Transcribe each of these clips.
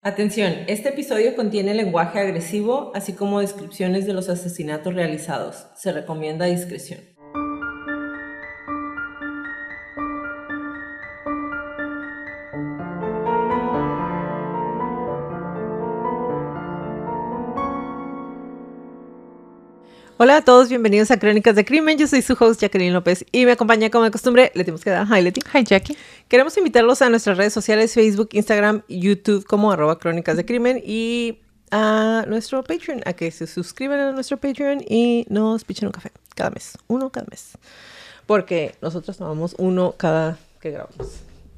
Atención, este episodio contiene lenguaje agresivo, así como descripciones de los asesinatos realizados. Se recomienda discreción. Hola a todos, bienvenidos a Crónicas de Crimen. Yo soy su host, Jacqueline López, y me acompaña como de costumbre Leti Mosqueda. Hi, Leti. Hi, Jackie. Queremos invitarlos a nuestras redes sociales, Facebook, Instagram, YouTube, como @Crónicas de Crimen, y a nuestro Patreon, a que se suscriban a nuestro Patreon y nos pichen un café cada mes, uno cada mes, porque nosotros tomamos uno cada que grabamos.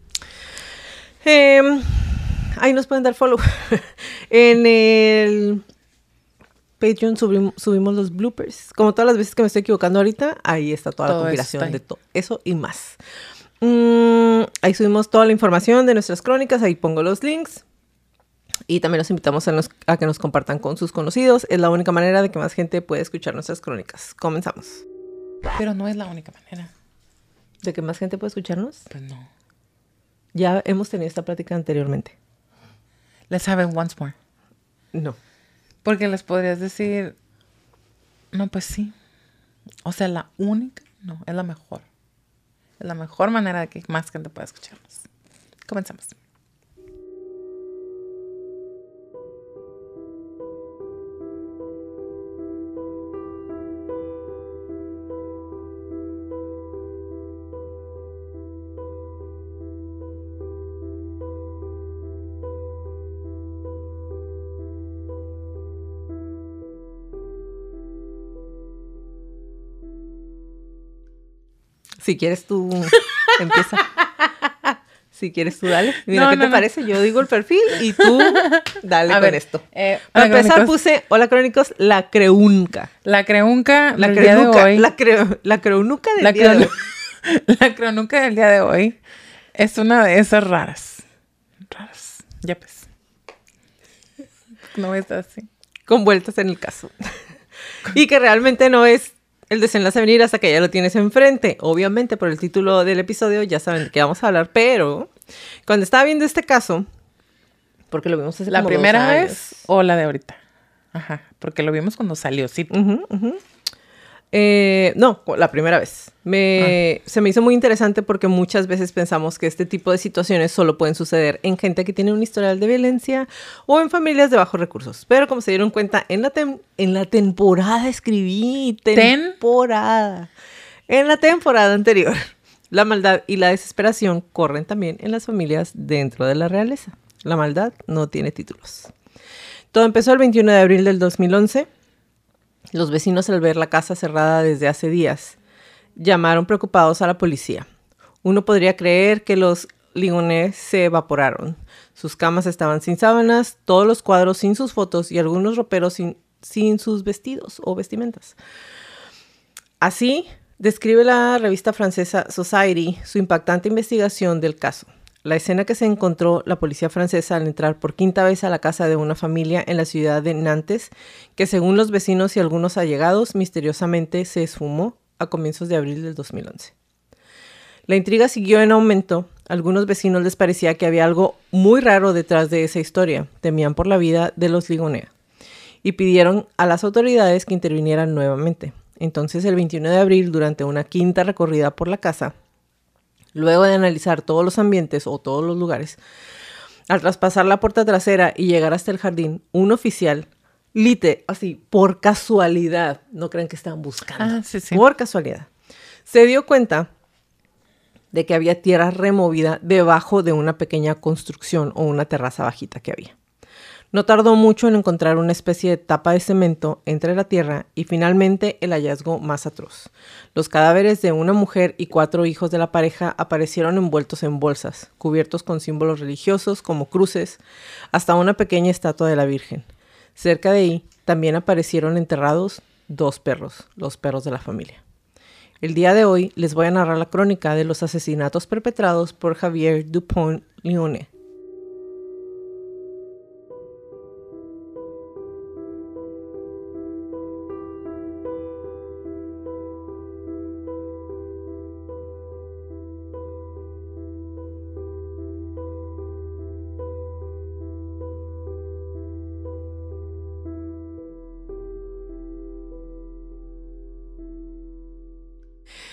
Ahí nos pueden dar follow. En el Patreon subimos los bloopers. Como todas las veces que me estoy equivocando ahorita, ahí está toda la compilación de todo eso y más. Ahí subimos toda la información de nuestras crónicas, ahí pongo los links. Y también los invitamos a que nos compartan con sus conocidos. Es la única manera de que más gente pueda escuchar nuestras crónicas. Comenzamos. Pero no es la única manera. ¿De que más gente pueda escucharnos? Pues no. Ya hemos tenido esta plática anteriormente. Let's have it once more. No. Porque les podrías decir, no, pues sí. O sea, la única, no, es la mejor. Es la mejor manera de que más gente pueda escucharnos. Comenzamos. Si quieres tú, empieza. Si quieres tú, dale. Mira, ¿qué te parece? Yo digo el perfil y tú dale con esto. Para empezar puse, hola crónicos, la creunca. La creunca del día de hoy. La creunuca del día de hoy. La creunuca del día de hoy es una de esas raras. Raras. Ya pues. No es así. Con vueltas en el caso. Y que realmente no es el desenlace a venir hasta que ya lo tienes enfrente. Obviamente, por el título del episodio ya saben de qué vamos a hablar, pero cuando estaba viendo este caso, porque lo vimos hace ¿La como primera 2 años. vez o la de ahorita? Ajá, porque lo vimos cuando salió, sí. No, la primera vez. Se me hizo muy interesante porque muchas veces pensamos que este tipo de situaciones solo pueden suceder en gente que tiene un historial de violencia o en familias de bajos recursos. Pero como se dieron cuenta, en la temporada escribí temporada. En la temporada anterior, la maldad y la desesperación corren también en las familias dentro de la realeza. La maldad no tiene títulos. Todo empezó el 21 de abril del 2011. Los vecinos, al ver la casa cerrada desde hace días, llamaron preocupados a la policía. Uno podría creer que los Ligonnès se evaporaron. Sus camas estaban sin sábanas, todos los cuadros sin sus fotos y algunos roperos sin sus vestidos o vestimentas. Así describe la revista francesa Society su impactante investigación del caso. La escena que se encontró la policía francesa al entrar por quinta vez a la casa de una familia en la ciudad de Nantes, que según los vecinos y algunos allegados, misteriosamente se esfumó a comienzos de abril del 2011. La intriga siguió en aumento. A algunos vecinos les parecía que había algo muy raro detrás de esa historia. Temían por la vida de los Ligonnès y pidieron a las autoridades que intervinieran nuevamente. Entonces, el 21 de abril, durante una quinta recorrida por la casa, luego de analizar todos los ambientes o todos los lugares, al traspasar la puerta trasera y llegar hasta el jardín, un oficial, así, por casualidad, no crean que estaban buscando, por casualidad, se dio cuenta de que había tierra removida debajo de una pequeña construcción o una terraza bajita que había. No tardó mucho en encontrar una especie de tapa de cemento entre la tierra y finalmente el hallazgo más atroz. Los cadáveres de una mujer y 4 hijos de la pareja aparecieron envueltos en bolsas, cubiertos con símbolos religiosos como cruces, hasta una pequeña estatua de la Virgen. Cerca de ahí también aparecieron enterrados 2 perros, los perros de la familia. El día de hoy les voy a narrar la crónica de los asesinatos perpetrados por Javier Dupont-Ligonnès.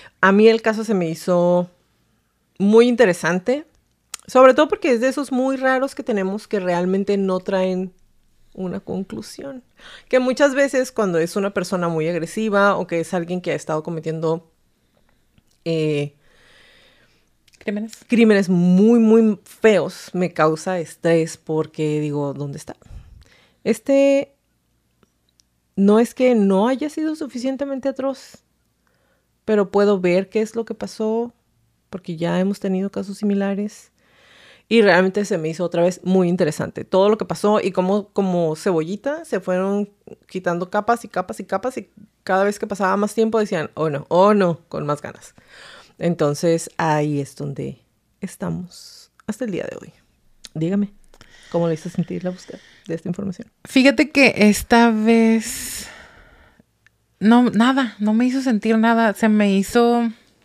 A mí el caso se me hizo muy interesante, sobre todo porque es de esos muy raros que tenemos que realmente no traen una conclusión. Que muchas veces cuando es una persona muy agresiva o que es alguien que ha estado cometiendo crímenes muy, muy feos, me causa estrés porque digo, ¿dónde está? No es que no haya sido suficientemente atroz, pero puedo ver qué es lo que pasó porque ya hemos tenido casos similares. Y realmente se me hizo otra vez muy interesante todo lo que pasó y cómo como cebollita se fueron quitando capas y capas y capas y cada vez que pasaba más tiempo decían, oh no, con más ganas. Entonces ahí es donde estamos hasta el día de hoy. Dígame, ¿cómo le hizo sentir la búsqueda de esta información? Fíjate que esta vez no me hizo sentir nada. Se me hizo...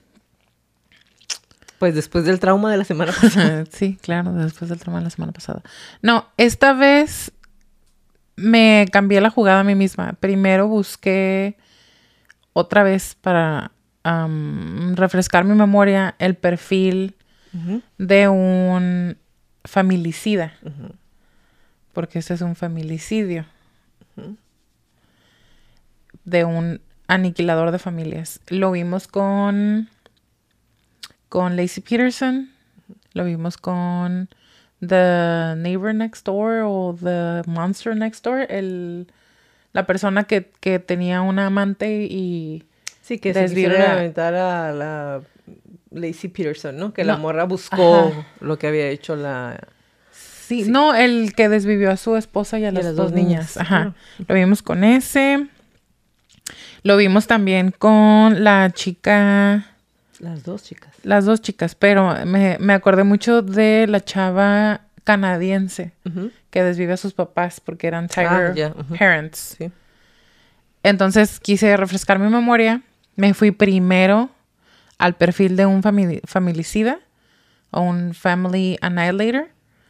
Pues después del trauma de la semana pasada. Sí, claro, después del trauma de la semana pasada. No, esta vez me cambié la jugada a mí misma. Primero busqué otra vez para refrescar mi memoria el perfil de un familicida. Porque este es un familicidio. De un aniquilador de familias. Lo vimos con Lacey Peterson. Lo vimos con The Neighbor Next Door o The Monster Next Door. La persona que tenía una amante y... Sí, que se quisieron aventar a la Lacey Peterson, ¿no? Que la morra buscó lo que había hecho la... Sí, no, el que desvivió a su esposa y a las dos niñas. Ajá. Claro. Lo vimos con ese. Lo vimos también con la chica... Las dos chicas. Las dos chicas, pero me acordé mucho de la chava canadiense que desvive a sus papás porque eran Tiger parents. Sí. Entonces quise refrescar mi memoria. Me fui primero al perfil de un familicida o un family annihilator.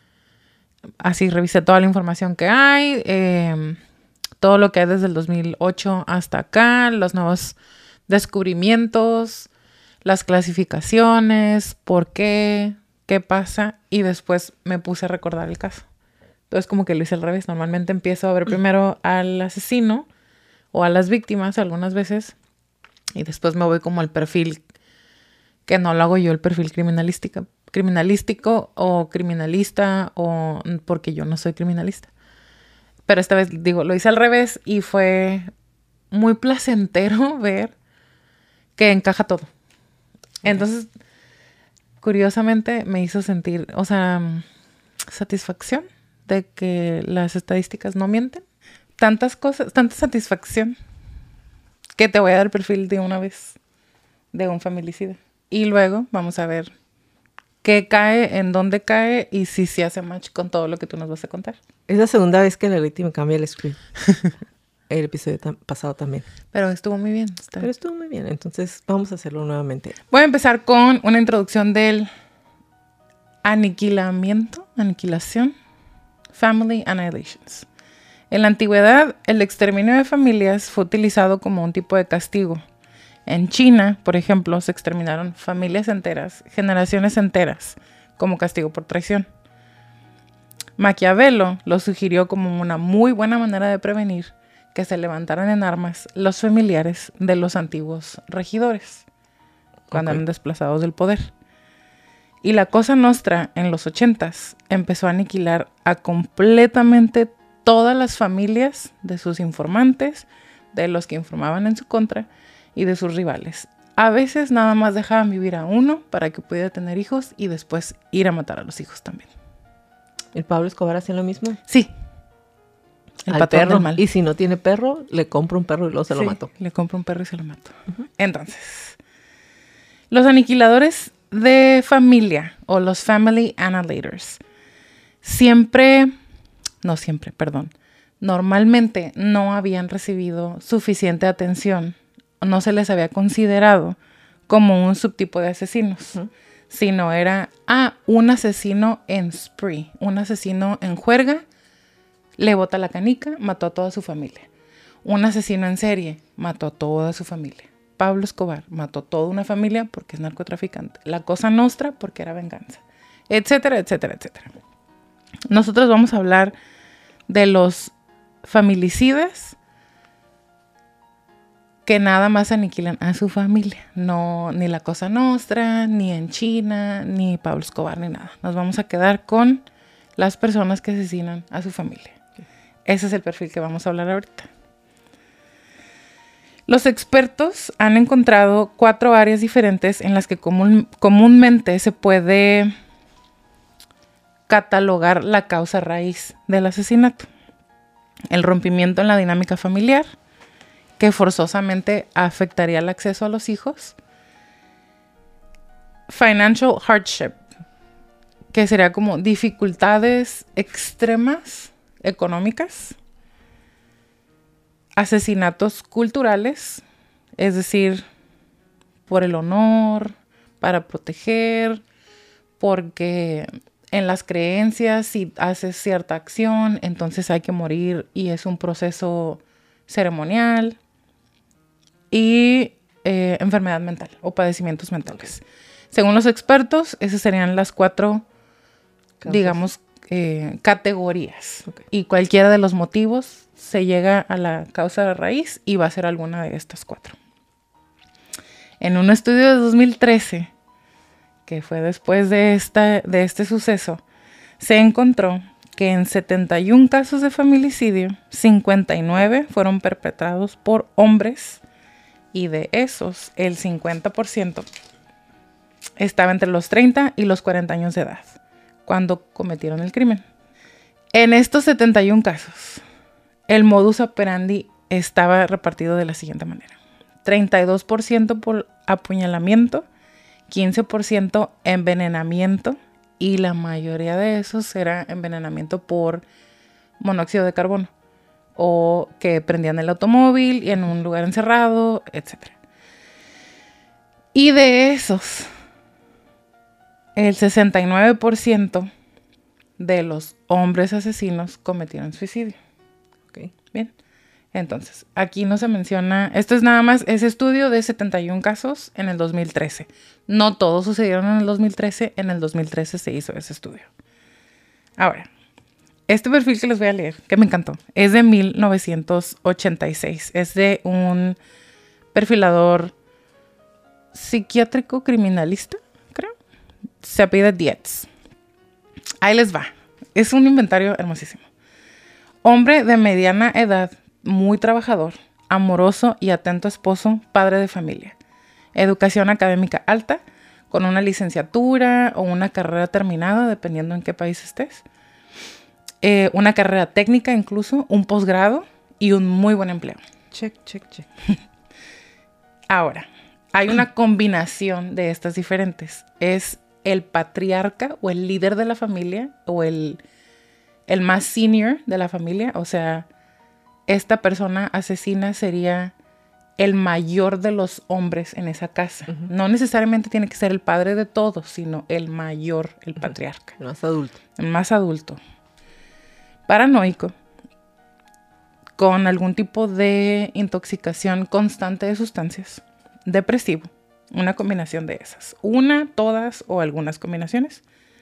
Así revisé toda la información que hay, todo lo que hay desde el 2008 hasta acá, los nuevos descubrimientos, las clasificaciones, por qué pasa, y después me puse a recordar el caso. Entonces como que lo hice al revés. Normalmente empiezo a ver primero al asesino o a las víctimas algunas veces y después me voy como al perfil, que no lo hago yo, el perfil criminalístico o criminalista, o porque yo no soy criminalista. Pero esta vez, digo, lo hice al revés y fue muy placentero ver que encaja todo. Entonces, curiosamente, me hizo sentir, o sea, satisfacción de que las estadísticas no mienten. Tantas cosas, tanta satisfacción que te voy a dar el perfil de una vez de un familicida. Y luego vamos a ver qué cae, en dónde cae y si se hace match con todo lo que tú nos vas a contar. Es la segunda vez que Lelity me cambia el script. El episodio pasado también. Pero estuvo muy bien. Pero estuvo muy bien. Entonces vamos a hacerlo nuevamente. Voy a empezar con una introducción del aniquilación, family annihilations. En la antigüedad, el exterminio de familias fue utilizado como un tipo de castigo. En China, por ejemplo, se exterminaron familias enteras, generaciones enteras, como castigo por traición. Maquiavelo lo sugirió como una muy buena manera de prevenir que se levantaran en armas los familiares de los antiguos regidores, cuando eran desplazados del poder. Y la Cosa Nostra, en los 80s, empezó a aniquilar a completamente todas las familias de sus informantes, de los que informaban en su contra y de sus rivales. A veces nada más dejaban vivir a uno para que pudiera tener hijos y después ir a matar a los hijos también. ¿El Pablo Escobar hacía lo mismo? Sí. El patrón del mal. Y si no tiene perro, le compra un perro y luego se lo mató. Le compra un perro y se lo mató. Entonces, los aniquiladores de familia o los family annihilators normalmente no habían recibido suficiente atención, no se les había considerado como un subtipo de asesinos, sino era un asesino en spree, un asesino en juerga, le bota la canica, mató a toda su familia. Un asesino en serie, mató a toda su familia. Pablo Escobar mató toda una familia porque es narcotraficante. La Cosa Nostra porque era venganza. Etcétera, etcétera, etcétera. Nosotros vamos a hablar de los familicidas que nada más aniquilan a su familia. No, ni la Cosa Nostra, ni en China, ni Pablo Escobar, ni nada. Nos vamos a quedar con las personas que asesinan a su familia. Ese es el perfil que vamos a hablar ahorita. Los expertos han encontrado 4 áreas diferentes en las que comúnmente se puede catalogar la causa raíz del asesinato. El rompimiento en la dinámica familiar, que forzosamente afectaría el acceso a los hijos. Financial hardship, que sería como dificultades extremas económicas. Asesinatos culturales, es decir, por el honor, para proteger, porque en las creencias si haces cierta acción, entonces hay que morir y es un proceso ceremonial. Y enfermedad mental o padecimientos mentales. Okay. Según los expertos, esas serían las 4, digamos, categorías. Okay. Y cualquiera de los motivos se llega a la causa de raíz y va a ser alguna de estas 4. En un estudio de 2013, que fue después de este suceso, se encontró que en 71 casos de familicidio, 59 fueron perpetrados por hombres. Y de esos, el 50% estaba entre los 30 y los 40 años de edad, cuando cometieron el crimen. En estos 71 casos, el modus operandi estaba repartido de la siguiente manera. 32% por apuñalamiento, 15% envenenamiento, y la mayoría de esos era envenenamiento por monóxido de carbono. O que prendían el automóvil y en un lugar encerrado, etc. Y de esos, el 69% de los hombres asesinos cometieron suicidio. Okay. Bien. Entonces, aquí no se menciona, esto es nada más ese estudio de 71 casos en el 2013. No todos sucedieron en el 2013, en el 2013 se hizo ese estudio. Ahora, este perfil que les voy a leer, que me encantó, es de 1986. Es de un perfilador psiquiátrico criminalista, creo. Se apellida Dietz. Ahí les va. Es un inventario hermosísimo. Hombre de mediana edad, muy trabajador, amoroso y atento esposo, padre de familia. Educación académica alta, con una licenciatura o una carrera terminada, dependiendo en qué país estés. Una carrera técnica incluso, un posgrado y un muy buen empleo. Check, check, check. Ahora, hay una combinación de estas diferentes. Es el patriarca o el líder de la familia o el más senior de la familia. O sea, esta persona asesina sería el mayor de los hombres en esa casa. Uh-huh. No necesariamente tiene que ser el padre de todos, sino el mayor, el patriarca. El más adulto. El más adulto. Paranoico, con algún tipo de intoxicación constante de sustancias, depresivo, una combinación de esas, una, todas o algunas combinaciones,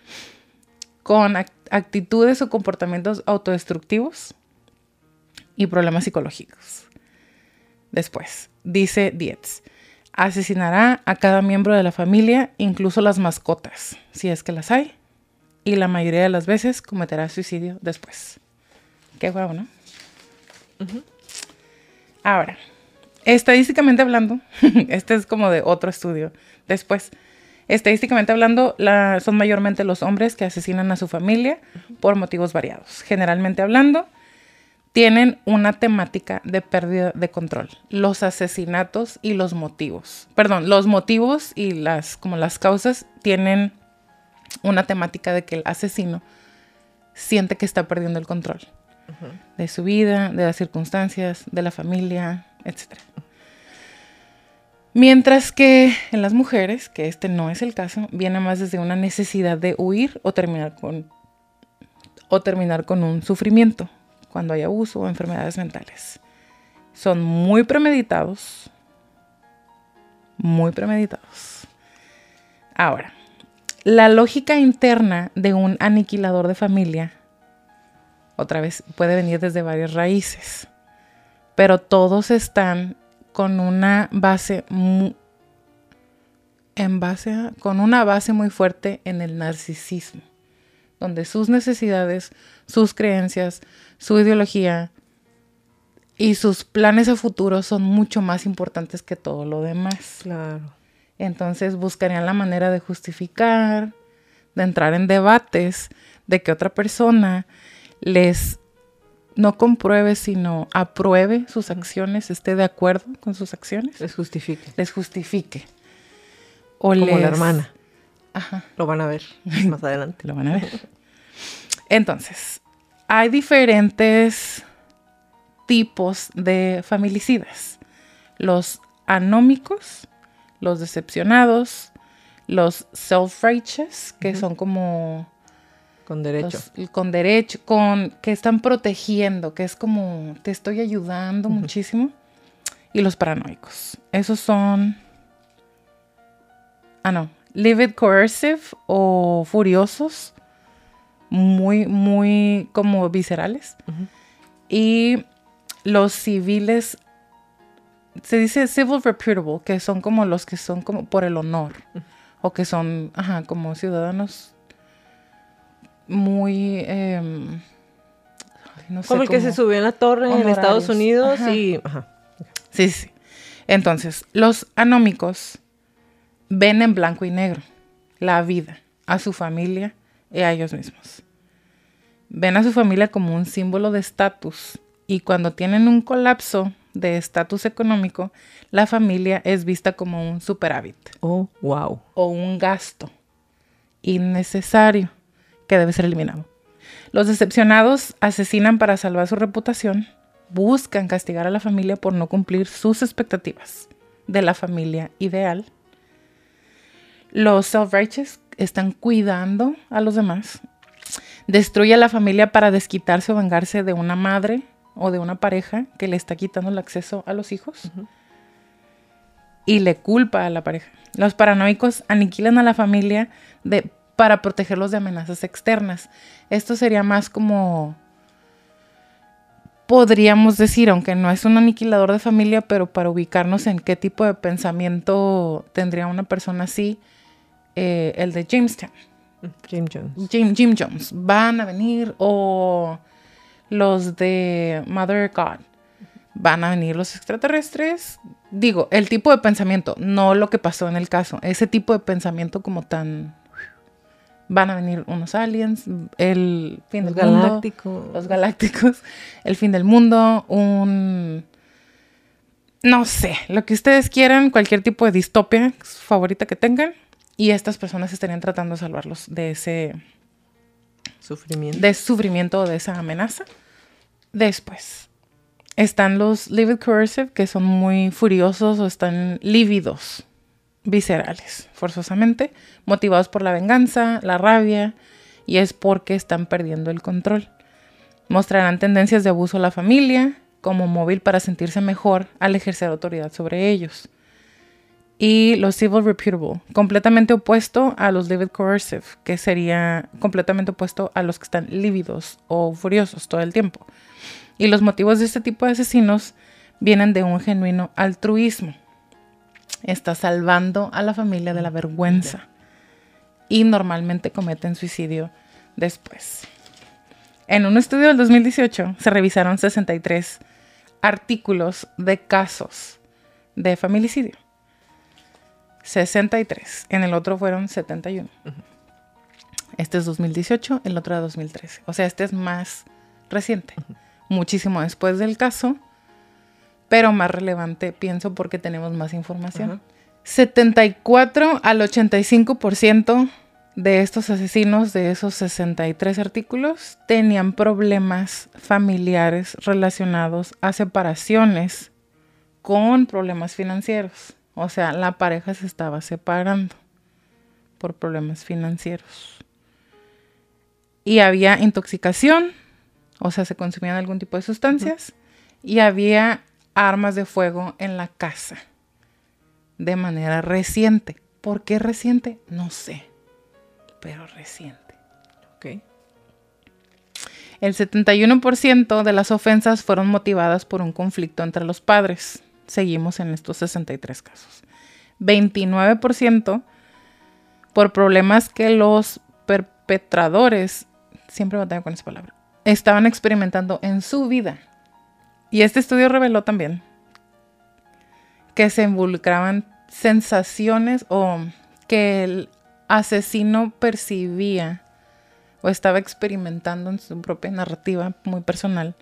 con actitudes o comportamientos autodestructivos y problemas psicológicos. Después, dice Dietz, asesinará a cada miembro de la familia, incluso las mascotas, si es que las hay. Y la mayoría de las veces cometerá suicidio después. Qué guau, ¿no? Uh-huh. Ahora, estadísticamente hablando, este es como de otro estudio. Después, estadísticamente hablando, son mayormente los hombres que asesinan a su familia por motivos variados. Generalmente hablando, tienen una temática de pérdida de control. Los asesinatos y los motivos. Perdón, los motivos y las causas tienen una temática de que el asesino siente que está perdiendo el control. Uh-huh. De su vida, de las circunstancias, de la familia, etc. Mientras que en las mujeres, que este no es el caso, viene más desde una necesidad de huir o terminar con un sufrimiento cuando hay abuso o enfermedades mentales. Son muy premeditados, muy premeditados. Ahora, la lógica interna de un aniquilador de familia, otra vez, puede venir desde varias raíces, pero todos están con una base con una base muy fuerte en el narcisismo, donde sus necesidades, sus creencias, su ideología y sus planes a futuro son mucho más importantes que todo lo demás. Claro. Entonces buscarían la manera de justificar, de entrar en debates, de que otra persona les no compruebe, sino apruebe sus acciones, esté de acuerdo con sus acciones. Les justifique. Les justifique. O como la hermana. Ajá. Lo van a ver más adelante. Lo van a ver. Entonces, hay diferentes tipos de familicidas. Los anómicos, los decepcionados, los self-righteous, que son como... Con derecho. Que están protegiendo, que es como, te estoy ayudando muchísimo. Y los paranoicos. Esos son... livid coercive o furiosos. Muy, muy como viscerales. Y los civiles, se dice civil reputable, que son como los que son como por el honor. O que son, como ciudadanos muy... no sé, como el que se subió en la torre honorarios. En Estados Unidos y... Sí. Entonces, los anómicos ven en blanco y negro la vida, a su familia y a ellos mismos. Ven a su familia como un símbolo de estatus y cuando tienen un colapso de estatus económico, la familia es vista como un superávit. Oh, wow. O un gasto innecesario que debe ser eliminado. Los decepcionados asesinan para salvar su reputación, buscan castigar a la familia por no cumplir sus expectativas de la familia ideal. Los self-righteous están cuidando a los demás. Destruye a la familia para desquitarse o vengarse de una madre o de una pareja que le está quitando el acceso a los hijos. Y le culpa a la pareja. Los paranoicos aniquilan a la familia para protegerlos de amenazas externas. Esto sería más como, podríamos decir, aunque no es un aniquilador de familia, pero para ubicarnos en qué tipo de pensamiento tendría una persona así, el de Jamestown. Jim Jones. Van a venir, o los de Mother God. Van a venir los extraterrestres. Digo, el tipo de pensamiento, no lo que pasó en el caso. Ese tipo de pensamiento como tan... Van a venir unos aliens, el fin del mundo. Los galácticos. El fin del mundo, no sé, lo que ustedes quieran, cualquier tipo de distopia favorita que tengan. Y estas personas estarían tratando de salvarlos de ese... sufrimiento o de esa amenaza. Después están los livid coercive, que son muy furiosos o están lívidos, viscerales, forzosamente, motivados por la venganza, la rabia, y es porque están perdiendo el control. Mostrarán tendencias de abuso a la familia como móvil para sentirse mejor al ejercer autoridad sobre ellos. Y los civil reputable, completamente opuesto a los livid coercive, que sería completamente opuesto a los que están lívidos o furiosos todo el tiempo. Y los motivos de este tipo de asesinos vienen de un genuino altruismo. Está salvando a la familia de la vergüenza. Y normalmente cometen suicidio después. En un estudio del 2018 se revisaron 63 artículos de casos de familicidio. 63. En el otro fueron 71. Este es 2018, el otro era 2013. O sea, este es más reciente. Muchísimo después del caso, pero más relevante, pienso, porque tenemos más información. 74 al 85% de estos asesinos, de esos 63 artículos, tenían problemas familiares relacionados a separaciones con problemas financieros. O sea, la pareja se estaba separando por problemas financieros. Y había intoxicación, o sea, se consumían algún tipo de sustancias, y había armas de fuego en la casa. de manera reciente. ¿Por qué reciente? No sé, pero reciente. Ok. El 71% de las ofensas fueron motivadas por un conflicto entre los padres. Seguimos en estos 63 casos. 29% por problemas que los perpetradores, siempre batallo con esa palabra, estaban experimentando en su vida. Y este estudio reveló también que se involucraban sensaciones o que el asesino percibía o estaba experimentando en su propia narrativa muy personal,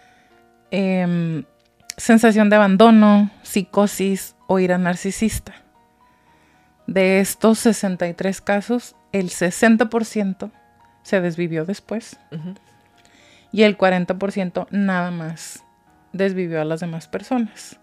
sensación de abandono, psicosis o ira narcisista. De estos 63 casos, el 60% se desvivió después y el 40% nada más desvivió a las demás personas.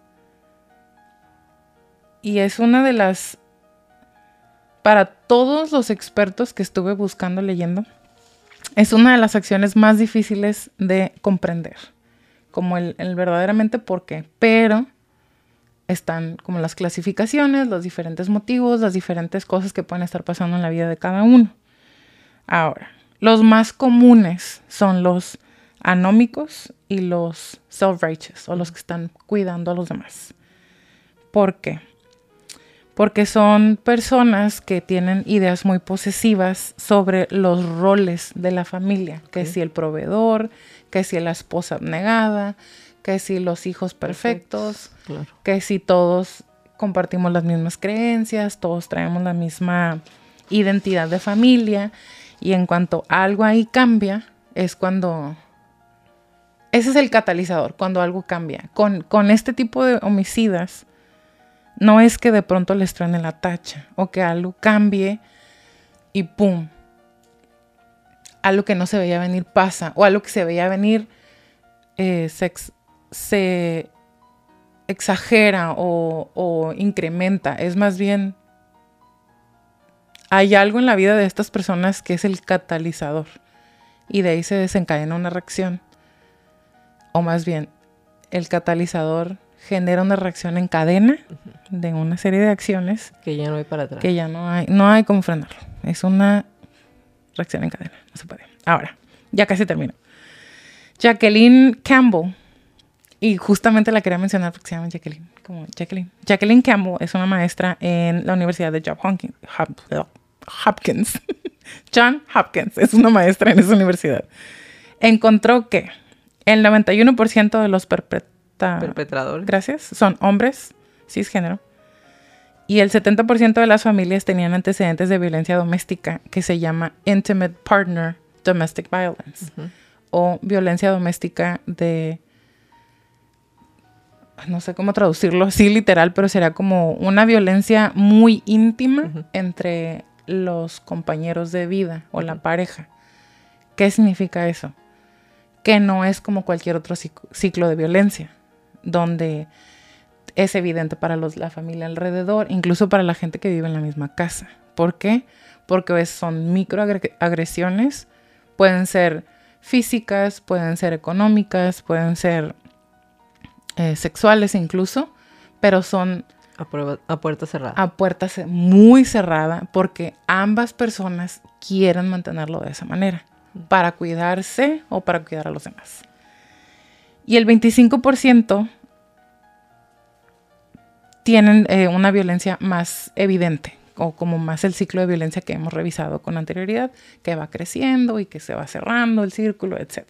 Y es una de las, para todos los expertos que estuve buscando, leyendo, es una de las acciones más difíciles de comprender, como el verdaderamente por qué, pero están como las clasificaciones, los diferentes motivos, las diferentes cosas que pueden estar pasando en la vida de cada uno. Ahora, los más comunes son los anómicos y los self-righteous, o los que están cuidando a los demás. ¿Por qué? Porque son personas que tienen ideas muy posesivas sobre los roles de la familia. Que si el proveedor, que si la esposa abnegada, que si los hijos perfectos, claro. Que si todos compartimos las mismas creencias, todos traemos la misma identidad de familia. Y en cuanto algo ahí cambia, es cuando... Ese es el catalizador, cuando algo cambia. Con este tipo de homicidas... No es que de pronto les truene la tacha o que algo cambie y ¡pum! Algo que no se veía venir pasa, o algo que se veía venir se exagera o incrementa. Es más bien, hay algo en la vida de estas personas que es el catalizador y de ahí se desencadena una reacción. O más bien, el catalizador genera una reacción en cadena de una serie de acciones que ya no hay para atrás. Que ya no hay cómo frenarlo. Es una reacción en cadena, no se puede. Ahora, ya casi termino. Jacqueline Campbell, y justamente la quería mencionar porque se llama Jacqueline, como Jacqueline. Jacqueline Campbell es una maestra en la Universidad de Hopkins. John Hopkins es una maestra en esa universidad. Encontró que el 91% de los perpetradores. Gracias. Son hombres cisgénero. Y el 70% de las familias tenían antecedentes de violencia doméstica que se llama Intimate Partner Domestic Violence. O violencia doméstica de... No sé cómo traducirlo así literal, pero será como una violencia muy íntima entre los compañeros de vida o la pareja. ¿Qué significa eso? Que no es como cualquier otro ciclo de violencia, donde es evidente para la familia alrededor, incluso para la gente que vive en la misma casa. ¿Por qué? Porque son microagresiones, pueden ser físicas, pueden ser económicas, pueden ser sexuales incluso, pero son a puerta cerrada. A puerta muy cerrada, porque ambas personas quieren mantenerlo de esa manera, para cuidarse o para cuidar a los demás. Y el 25% tienen una violencia más evidente, o como más el ciclo de violencia que hemos revisado con anterioridad, que va creciendo y que se va cerrando el círculo, etc.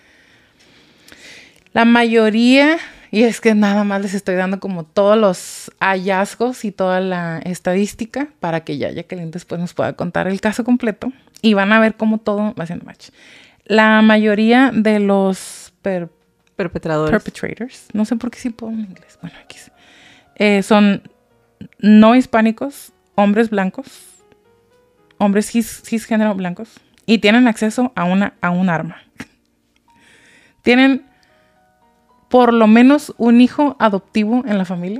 La mayoría, y es que nada más les estoy dando como todos los hallazgos y toda la estadística para que ya Jacqueline después nos pueda contar el caso completo y van a ver cómo todo va haciendo match. La mayoría de los perpetrators, no sé por qué sí puedo en inglés, bueno, aquí son no hispánicos, hombres blancos, hombres cisgénero blancos, y tienen acceso a un arma. Tienen por lo menos un hijo adoptivo en la familia.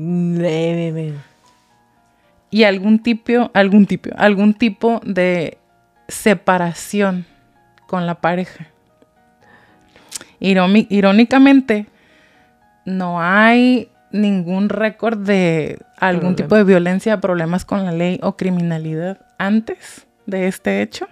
Y algún tipo de separación con la pareja. Irónicamente, no hay ningún récord de algún tipo de violencia, problemas con la ley o criminalidad antes de este hecho.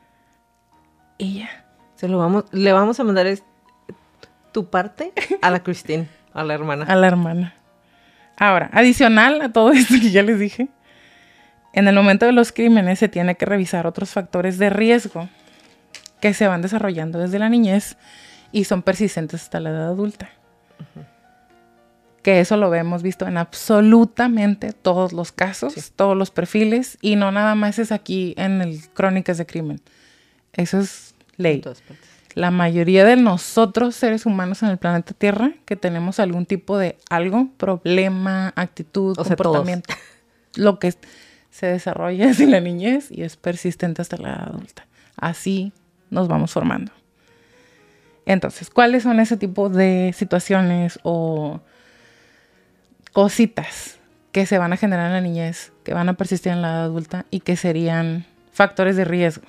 Y ya. Le vamos a mandar tu parte a la Christine, a la hermana. A la hermana. Ahora, adicional a todo esto que ya les dije, en el momento de los crímenes se tiene que revisar otros factores de riesgo que se van desarrollando desde la niñez y son persistentes hasta la edad adulta. Uh-huh. Que eso lo hemos visto en absolutamente todos los casos, sí. Todos los perfiles, y no nada más es aquí en el Crónicas de Crimen. Eso es ley. En todas partes. La mayoría de nosotros, seres humanos en el planeta Tierra, que tenemos algún tipo de algo, problema, actitud, comportamiento, lo que se desarrolla desde la niñez y es persistente hasta la edad adulta. Así nos vamos formando. Entonces, ¿cuáles son ese tipo de situaciones o cositas que se van a generar en la niñez, que van a persistir en la edad adulta y que serían factores de riesgo?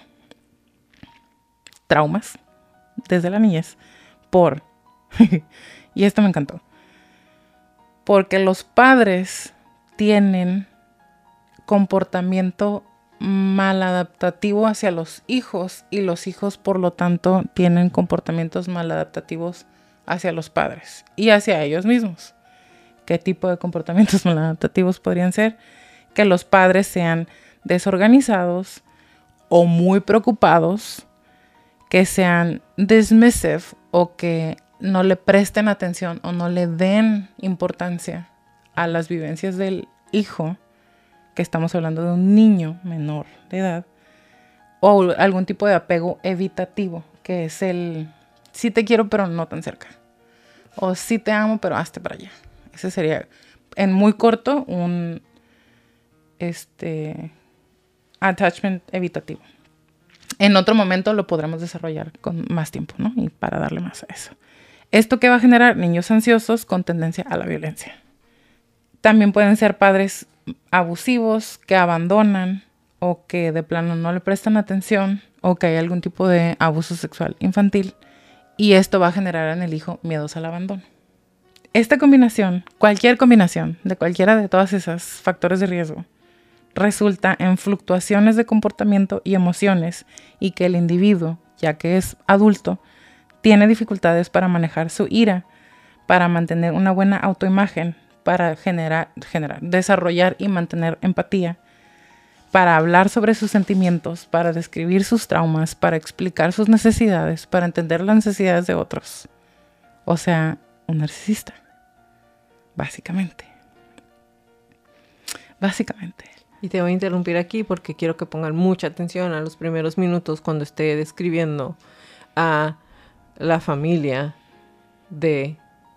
Traumas desde la niñez y esto me encantó, porque los padres tienen comportamiento maladaptativo hacia los hijos y los hijos por lo tanto tienen comportamientos maladaptativos hacia los padres y hacia ellos mismos. ¿Qué tipo de comportamientos maladaptativos podrían ser? Que los padres sean desorganizados o muy preocupados, que sean dismissive o que no le presten atención o no le den importancia a las vivencias del hijo, que estamos hablando de un niño menor de edad, o algún tipo de apego evitativo, que es el sí te quiero pero no tan cerca, o sí te amo pero hazte para allá. Ese sería en muy corto un attachment evitativo. En otro momento lo podremos desarrollar con más tiempo, ¿no? Y para darle más a eso. ¿Esto qué va a generar? Niños ansiosos con tendencia a la violencia. También pueden ser padres abusivos que abandonan o que de plano no le prestan atención o que hay algún tipo de abuso sexual infantil. Y esto va a generar en el hijo miedos al abandono. Esta combinación, cualquier combinación de cualquiera de todos esos factores de riesgo, resulta en fluctuaciones de comportamiento y emociones y que el individuo, ya que es adulto, tiene dificultades para manejar su ira, para mantener una buena autoimagen, para desarrollar y mantener empatía, para hablar sobre sus sentimientos, para describir sus traumas, para explicar sus necesidades, para entender las necesidades de otros. O sea, un narcisista, básicamente. Y te voy a interrumpir aquí porque quiero que pongan mucha atención a los primeros minutos cuando esté describiendo a la familia de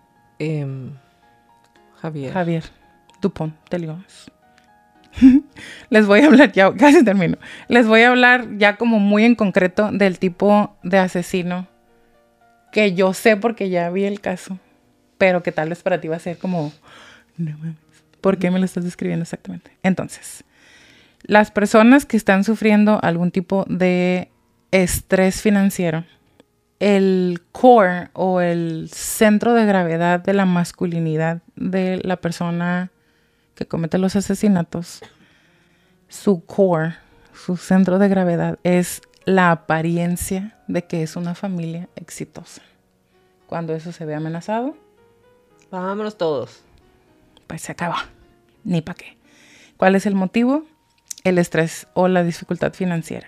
Javier Dupont de Ligons. Les voy a hablar, ya casi termino. Les voy a hablar ya como muy en concreto del tipo de asesino que yo sé porque ya vi el caso, pero que tal vez para ti va a ser como, no mames, ¿por qué me lo estás describiendo exactamente? Entonces, las personas que están sufriendo algún tipo de estrés financiero, el core o el centro de gravedad de la masculinidad de la persona que comete los asesinatos, su core, su centro de gravedad es la apariencia de que es una familia exitosa. Cuando eso se ve amenazado, vámonos todos. Pues se acaba. Ni para qué. ¿Cuál es el motivo? El estrés o la dificultad financiera.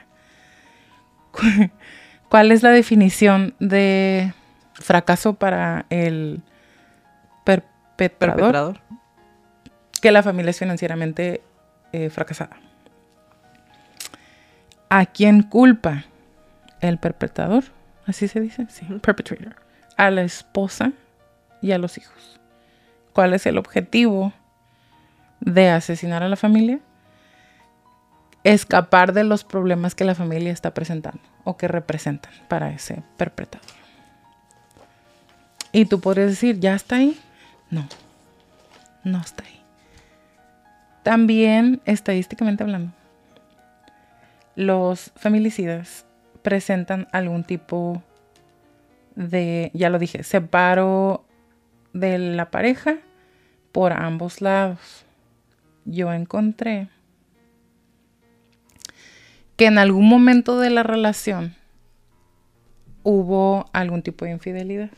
¿Cuál es la definición de fracaso para el perpetrador? Que la familia es financieramente fracasada. ¿A quién culpa? El perpetrador, así se dice, sí, perpetrator. A la esposa y a los hijos. ¿Cuál es el objetivo de asesinar a la familia? Escapar de los problemas que la familia está presentando o que representan para ese perpetrador. Y tú podrías decir, ¿ya está ahí? No, no está ahí. También, estadísticamente hablando, los feminicidas presentan algún tipo de, ya lo dije, separo de la pareja por ambos lados. Yo encontré que en algún momento de la relación hubo algún tipo de infidelidad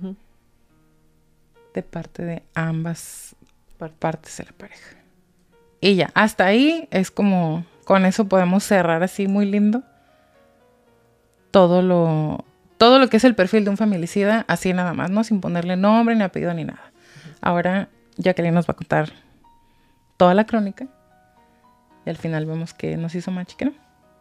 de parte de ambas partes de la pareja. Y ya, hasta ahí es como, con eso podemos cerrar así muy lindo todo lo que es el perfil de un familicida, así nada más, ¿no? Sin ponerle nombre, ni apellido, ni nada. Ahora Jacqueline nos va a contar toda la crónica y al final vemos que nos hizo match y que no.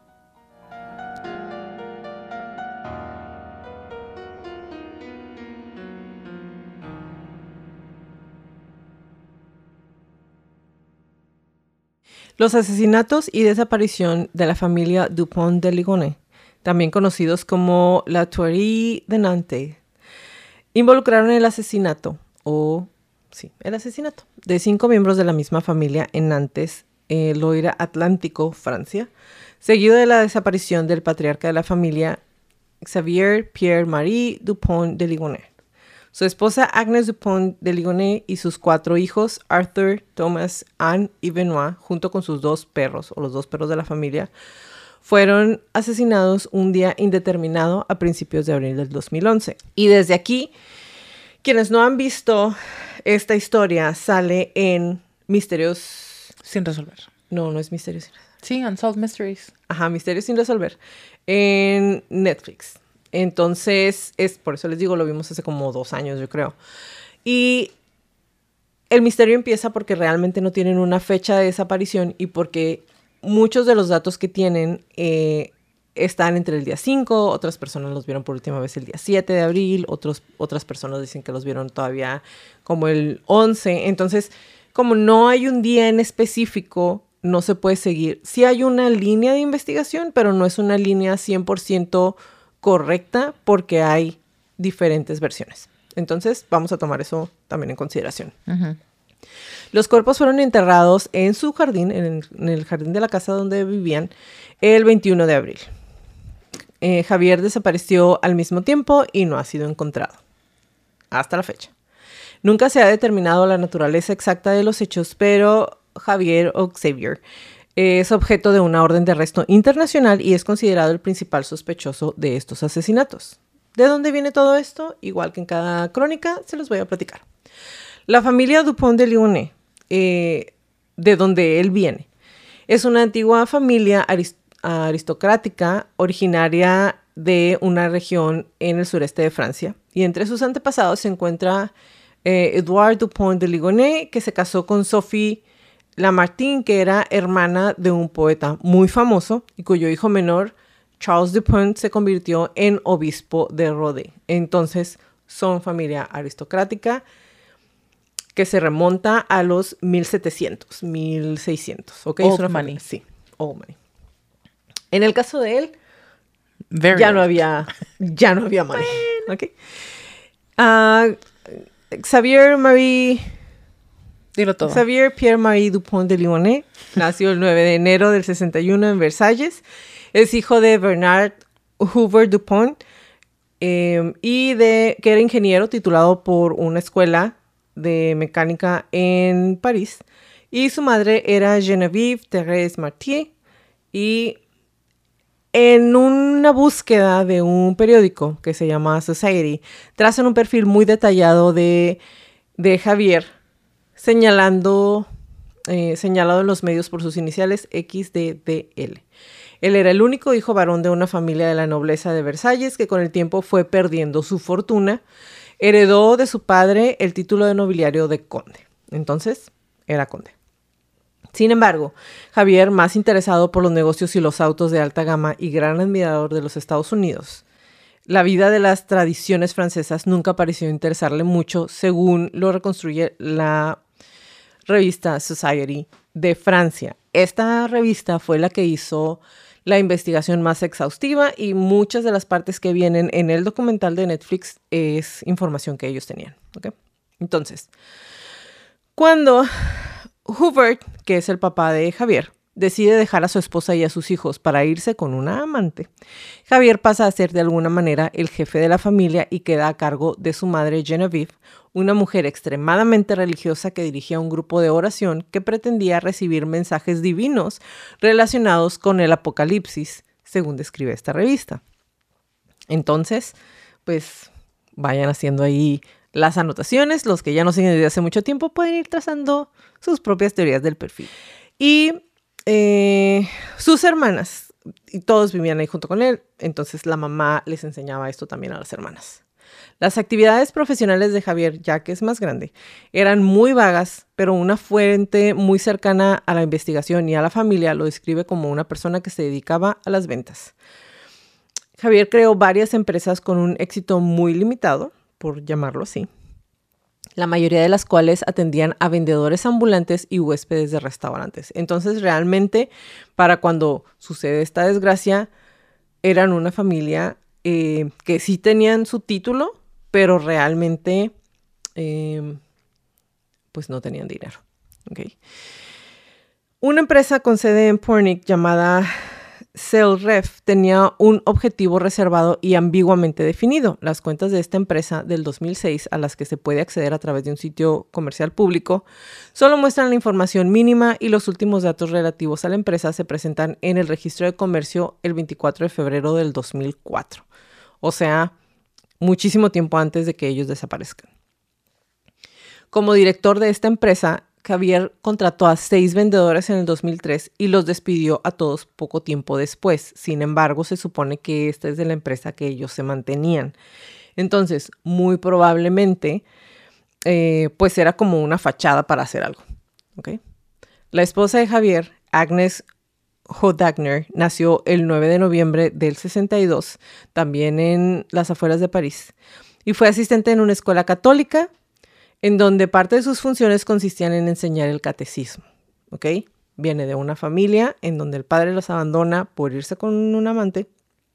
Los asesinatos y desaparición de la familia Dupont de Ligonnès, también conocidos como la Tuerie de Nantes, involucraron el asesinato de 5 miembros de la misma familia en Nantes, Loira Atlántico, Francia, seguido de la desaparición del patriarca de la familia, Xavier Pierre-Marie Dupont de Ligonnès. Su esposa Agnes Dupont de Ligonnès y sus 4 hijos, Arthur, Thomas, Anne y Benoit, junto con sus 2 perros, o los 2 perros de la familia, fueron asesinados un día indeterminado a principios de abril del 2011. Y desde aquí, quienes no han visto esta historia, sale en Misterios Sin resolver. No es Misterios sin resolver. Sí, Unsolved Mysteries. Ajá, Misterios sin resolver. En Netflix. Entonces, por eso les digo, lo vimos hace como 2 años, yo creo. Y el misterio empieza porque realmente no tienen una fecha de desaparición y porque muchos de los datos que tienen están entre el día 5, otras personas los vieron por última vez el día 7 de abril, otras personas dicen que los vieron todavía como el 11. Entonces, como no hay un día en específico, no se puede seguir. Sí hay una línea de investigación, pero no es una línea 100% correcta porque hay diferentes versiones. Entonces, vamos a tomar eso también en consideración. Uh-huh. Los cuerpos fueron enterrados en su jardín, en el jardín de la casa donde vivían, el 21 de abril. Javier desapareció al mismo tiempo y no ha sido encontrado hasta la fecha. Nunca se ha determinado la naturaleza exacta de los hechos, pero Javier o Xavier es objeto de una orden de arresto internacional y es considerado el principal sospechoso de estos asesinatos. ¿De dónde viene todo esto? Igual que en cada crónica, se los voy a platicar. La familia Dupont de Ligonnès, de donde él viene, es una antigua familia aristocrática originaria de una región en el sureste de Francia. Y entre sus antepasados se encuentra Edouard Dupont de Ligonnès, que se casó con Sophie Lamartine, que era hermana de un poeta muy famoso y cuyo hijo menor, Charles Dupont, se convirtió en obispo de Rodez. Entonces, son familia aristocrática que se remonta a los 1700, 1600. ¿Okay? Old money. Sí, old money. En el caso de él, ya no había money. Okay. Xavier Pierre-Marie Dupont de Ligonnès nació el 9 de enero del 61 en Versalles. Es hijo de Bernard Hoover Dupont que era ingeniero titulado por una escuela de mecánica en París. Y su madre era Geneviève Thérèse Martier. Y en una búsqueda de un periódico que se llama Society, trazan un perfil muy detallado de Javier, señalado en los medios por sus iniciales XDDL. Él era el único hijo varón de una familia de la nobleza de Versalles que con el tiempo fue perdiendo su fortuna. Heredó de su padre el título de nobiliario de conde. Entonces, era conde. Sin embargo, Javier, más interesado por los negocios y los autos de alta gama y gran admirador de los Estados Unidos, la vida de las tradiciones francesas nunca pareció interesarle mucho, según lo reconstruye la revista Society de Francia. Esta revista fue la que hizo la investigación más exhaustiva y muchas de las partes que vienen en el documental de Netflix es información que ellos tenían. ¿Okay? Entonces, cuando Hubert, que es el papá de Javier, decide dejar a su esposa y a sus hijos para irse con una amante, Javier pasa a ser de alguna manera el jefe de la familia y queda a cargo de su madre Genevieve, una mujer extremadamente religiosa que dirigía un grupo de oración que pretendía recibir mensajes divinos relacionados con el apocalipsis, según describe esta revista. Entonces, pues vayan haciendo ahí las anotaciones. Los que ya nos siguen desde hace mucho tiempo pueden ir trazando sus propias teorías del perfil. Y sus hermanas, y todos vivían ahí junto con él, entonces la mamá les enseñaba esto también a las hermanas. Las actividades profesionales de Javier, ya que es más grande, eran muy vagas, pero una fuente muy cercana a la investigación y a la familia lo describe como una persona que se dedicaba a las ventas. Javier creó varias empresas con un éxito muy limitado, por llamarlo así, la mayoría de las cuales atendían a vendedores ambulantes y huéspedes de restaurantes. Entonces, realmente, para cuando sucede esta desgracia, eran una familia que sí tenían su título, pero realmente, pues no tenían dinero. ¿Okay? Una empresa con sede en Pornic llamada Celref tenía un objetivo reservado y ambiguamente definido. Las cuentas de esta empresa del 2006, a las que se puede acceder a través de un sitio comercial público, solo muestran la información mínima y los últimos datos relativos a la empresa se presentan en el registro de comercio el 24 de febrero del 2004. O sea, muchísimo tiempo antes de que ellos desaparezcan. Como director de esta empresa, Javier contrató a 6 vendedores en el 2003 y los despidió a todos poco tiempo después. Sin embargo, se supone que esta es de la empresa que ellos se mantenían. Entonces, muy probablemente, pues era como una fachada para hacer algo. ¿Okay? La esposa de Javier, Agnes Hodagner, nació el 9 de noviembre del 62, también en las afueras de París, y fue asistente en una escuela católica, en donde parte de sus funciones consistían en enseñar el catecismo, ¿ok? Viene de una familia en donde el padre los abandona por irse con un amante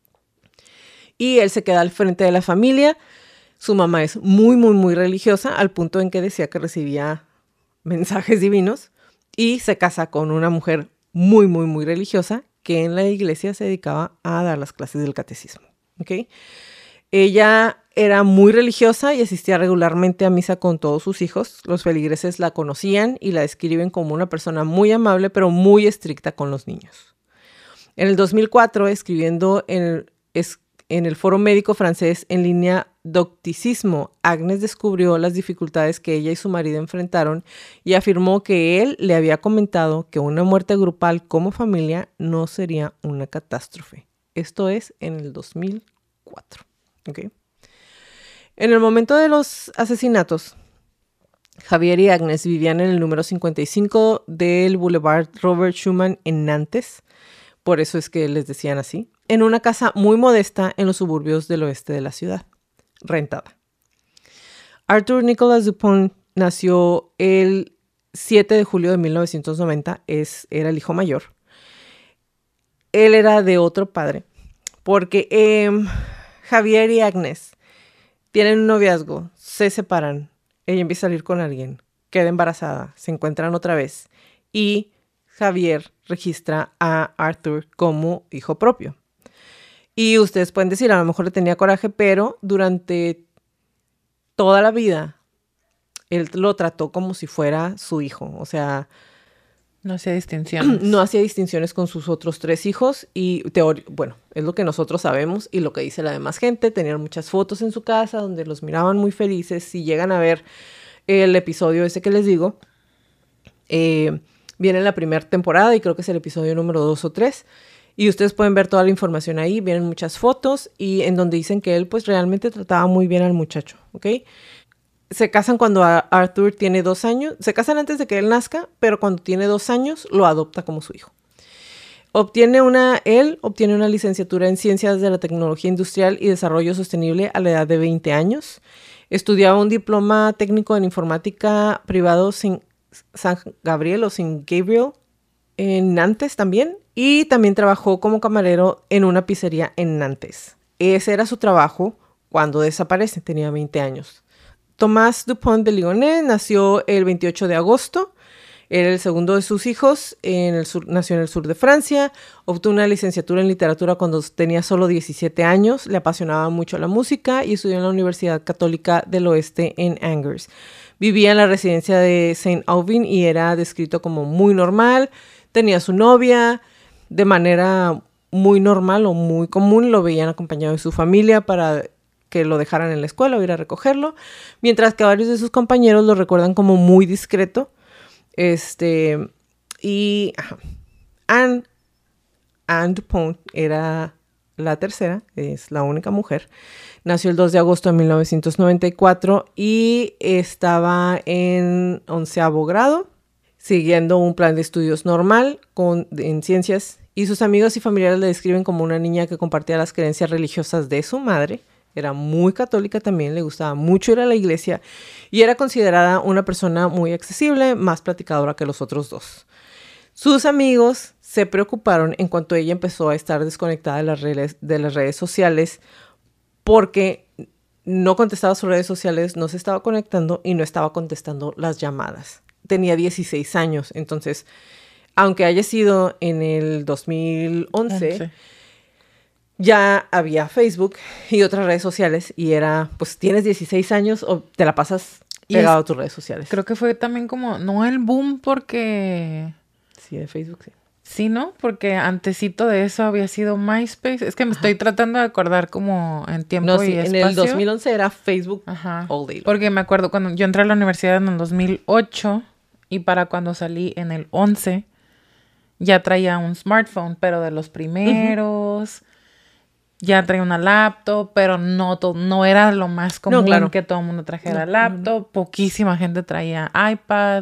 y él se queda al frente de la familia. Su mamá es muy, muy, muy religiosa, al punto en que decía que recibía mensajes divinos, y se casa con una mujer muy, muy, muy religiosa que en la iglesia se dedicaba a dar las clases del catecismo, ¿ok? Ella era muy religiosa y asistía regularmente a misa con todos sus hijos. Los feligreses la conocían y la describen como una persona muy amable, pero muy estricta con los niños. En el 2004, escribiendo en el foro médico francés en línea Docticismo, Agnes descubrió las dificultades que ella y su marido enfrentaron y afirmó que él le había comentado que una muerte grupal como familia no sería una catástrofe. Esto es en el 2004. ¿Okay? En el momento de los asesinatos, Javier y Agnes vivían en el número 55 del Boulevard Robert Schuman en Nantes, por eso es que les decían así, en una casa muy modesta en los suburbios del oeste de la ciudad, rentada. Arthur Nicolas Dupont nació el 7 de julio de 1990, era el hijo mayor. Él era de otro padre, porque Javier y Agnes tienen un noviazgo, se separan, ella empieza a salir con alguien, queda embarazada, se encuentran otra vez y Javier registra a Arthur como hijo propio. Y ustedes pueden decir, a lo mejor le tenía coraje, pero durante toda la vida él lo trató como si fuera su hijo, o sea, no hacía distinciones. No hacía distinciones con sus otros 3 hijos y, bueno, es lo que nosotros sabemos y lo que dice la demás gente. Tenían muchas fotos en su casa donde los miraban muy felices. Si llegan a ver el episodio ese que les digo, viene en la primera temporada y creo que es el episodio número 2 o 3. Y ustedes pueden ver toda la información ahí. Vienen muchas fotos y en donde dicen que él pues realmente trataba muy bien al muchacho, ¿ok? Se casan cuando Arthur tiene 2 años. Se casan antes de que él nazca, pero cuando tiene 2 años lo adopta como su hijo. Él obtiene una licenciatura en Ciencias de la Tecnología Industrial y Desarrollo Sostenible a la edad de 20 años. Estudiaba un diploma técnico en informática privado San Gabriel en Nantes también. Y también trabajó como camarero en una pizzería en Nantes. Ese era su trabajo cuando desaparece, tenía 20 años. Tomás Dupont de Ligonnès nació el 28 de agosto Era el segundo de sus hijos, nació en el sur de Francia, obtuvo una licenciatura en literatura cuando tenía solo 17 años, le apasionaba mucho la música y estudió en la Universidad Católica del Oeste en Angers. Vivía en la residencia de Saint-Aubin y era descrito como muy normal, tenía su novia, de manera muy normal o muy común, lo veían acompañado de su familia para que lo dejaran en la escuela o ir a recogerlo, mientras que varios de sus compañeros lo recuerdan como muy discreto. Anne Dupont era la tercera, es la única mujer. Nació el 2 de agosto de 1994 y estaba en 11º grado, siguiendo un plan de estudios normal en ciencias, y sus amigos y familiares le describen como una niña que compartía las creencias religiosas de su madre. Era muy católica también, le gustaba mucho ir a la iglesia y era considerada una persona muy accesible, más platicadora que los otros dos. Sus amigos se preocuparon en cuanto ella empezó a estar desconectada de las redes sociales porque no contestaba sus redes sociales, no se estaba conectando y no estaba contestando las llamadas. Tenía 16 años, entonces, aunque haya sido en el 2011... ya había Facebook y otras redes sociales y era, pues, tienes 16 años o te la pasas pegado a tus redes sociales. Creo que fue también como, no el boom porque... Sí, de Facebook, sí. Sí, ¿no? Porque antesito de eso había sido MySpace. Es que me estoy tratando de acordar como en tiempo y espacio. En el 2011 era Facebook all day long. Porque me acuerdo cuando yo entré a la universidad en el 2008 y para cuando salí en el 11 ya traía un smartphone, pero de los primeros... Ya traía una laptop, pero no era lo más común que todo el mundo trajera laptop. Poquísima gente traía iPad.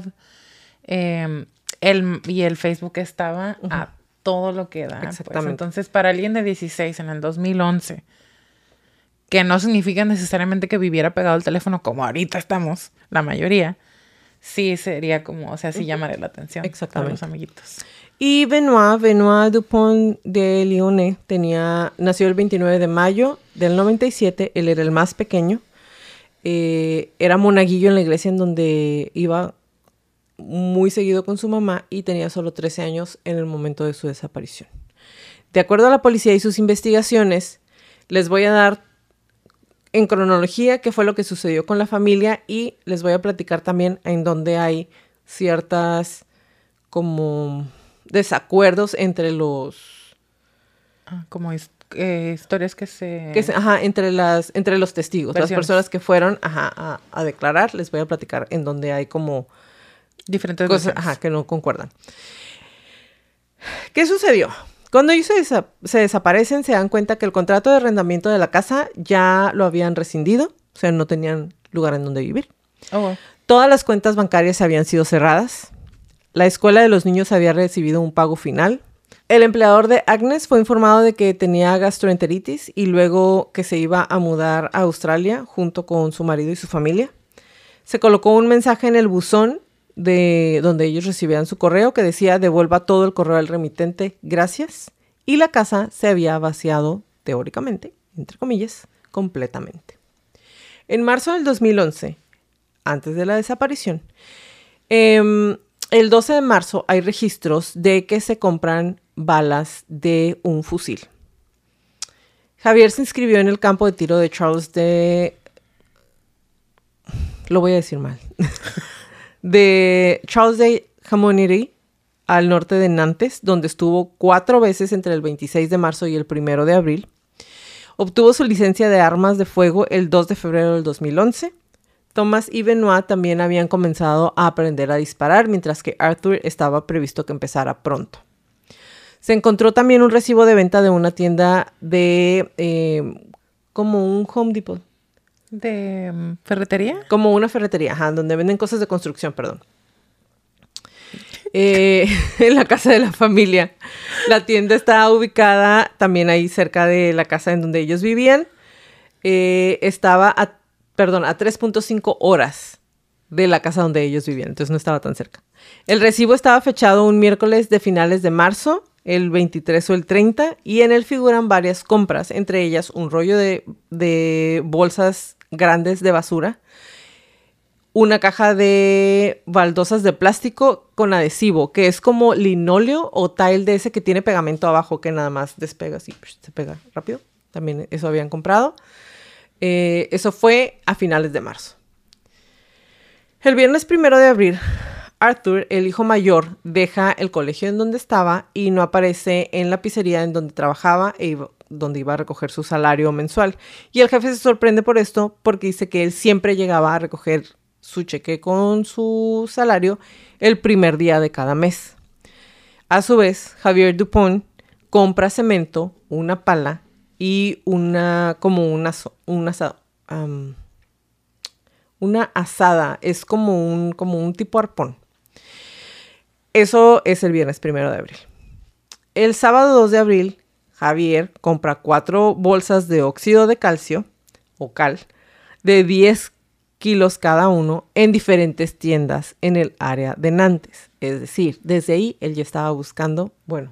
Y el Facebook estaba a todo lo que da. Exactamente. Pues. Entonces, para alguien de 16 en el 2011, que no significa necesariamente que viviera pegado al teléfono como ahorita estamos, la mayoría, sí sería como, o sea, sí llamaría la atención. Exactamente. A los amiguitos. Y Benoit Dupont de Ligonnès nació el 29 de mayo del 97. Él era el más pequeño. Era monaguillo en la iglesia en donde iba muy seguido con su mamá y tenía solo 13 años en el momento de su desaparición. De acuerdo a la policía y sus investigaciones, les voy a dar en cronología qué fue lo que sucedió con la familia y les voy a platicar también en donde hay ciertas como... desacuerdos entre los... como historias entre los testigos. Versiones. Las personas que fueron a declarar, les voy a platicar en donde hay como... diferentes cosas que no concuerdan. ¿Qué sucedió? Cuando ellos se desaparecen, se dan cuenta que el contrato de arrendamiento de la casa ya lo habían rescindido. O sea, no tenían lugar en donde vivir. Oh, wow. Todas las cuentas bancarias habían sido cerradas. La escuela de los niños había recibido un pago final. El empleador de Agnes fue informado de que tenía gastroenteritis y luego que se iba a mudar a Australia junto con su marido y su familia. Se colocó un mensaje en el buzón de donde ellos recibían su correo que decía: devuelva todo el correo al remitente, gracias. Y la casa se había vaciado, teóricamente, entre comillas, completamente. En marzo del 2011, antes de la desaparición, el 12 de marzo hay registros de que se compran balas de un fusil. Javier se inscribió en el campo de tiro de Charles de... Lo voy a decir mal. De Charles de Chamonix, al norte de Nantes, donde estuvo 4 veces entre el 26 de marzo y el 1 de abril. Obtuvo su licencia de armas de fuego el 2 de febrero del 2011. Thomas y Benoit también habían comenzado a aprender a disparar, mientras que Arthur estaba previsto que empezara pronto. Se encontró también un recibo de venta de una tienda de... como un Home Depot. ¿De ferretería? Como una ferretería, donde venden cosas de construcción, perdón. En la casa de la familia. La tienda está ubicada también ahí cerca de la casa en donde ellos vivían. Estaba a 3.5 horas de la casa donde ellos vivían, entonces no estaba tan cerca. El recibo estaba fechado un miércoles de finales de marzo, el 23 o el 30, y en él figuran varias compras, entre ellas un rollo de bolsas grandes de basura, una caja de baldosas de plástico con adhesivo, que es como linóleo o tile de ese que tiene pegamento abajo, que nada más despega así, se pega rápido. También eso habían comprado. Eso fue a finales de marzo. El viernes 1 de abril, Arthur, el hijo mayor, deja el colegio en donde estaba y no aparece en la pizzería en donde trabajaba donde iba a recoger su salario mensual. Y el jefe se sorprende por esto porque dice que él siempre llegaba a recoger su cheque con su salario el primer día de cada mes. A su vez, Javier Dupont compra cemento, una pala y una azada, es como un tipo arpón. Eso es el viernes 1 de abril. El sábado 2 de abril, Javier compra 4 bolsas de óxido de calcio, o cal, de 10 kilos cada uno en diferentes tiendas en el área de Nantes. Es decir, desde ahí él ya estaba buscando, bueno,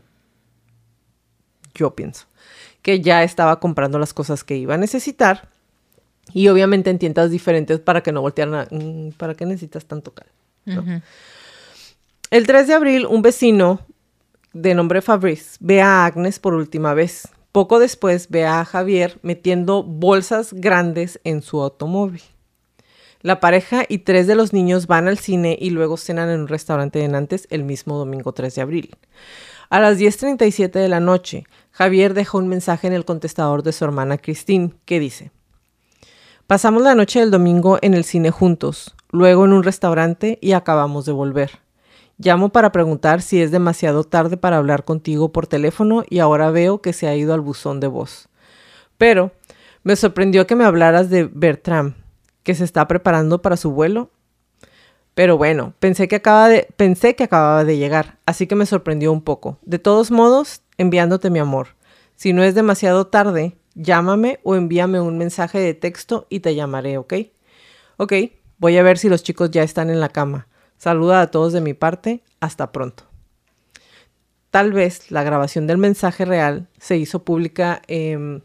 yo pienso, que ya estaba comprando las cosas que iba a necesitar y obviamente en tiendas diferentes para que no voltearan ¿para qué necesitas tanto cal? ¿No? Uh-huh. El 3 de abril, un vecino de nombre Fabrice ve a Agnes por última vez. Poco después ve a Javier metiendo bolsas grandes en su automóvil. La pareja y 3 de los niños van al cine y luego cenan en un restaurante de Nantes el mismo domingo 3 de abril. A las 10:37 de la noche, Javier deja un mensaje en el contestador de su hermana Christine que dice: pasamos la noche del domingo en el cine juntos, luego en un restaurante y acabamos de volver. Llamo para preguntar si es demasiado tarde para hablar contigo por teléfono y ahora veo que se ha ido al buzón de voz. Pero me sorprendió que me hablaras de Bertram, que se está preparando para su vuelo. Pero bueno, pensé que acababa de llegar, así que me sorprendió un poco. De todos modos, enviándote mi amor. Si no es demasiado tarde, llámame o envíame un mensaje de texto y te llamaré, ¿ok? Ok, voy a ver si los chicos ya están en la cama. Saluda a todos de mi parte. Hasta pronto. Tal vez la grabación del mensaje real se hizo pública le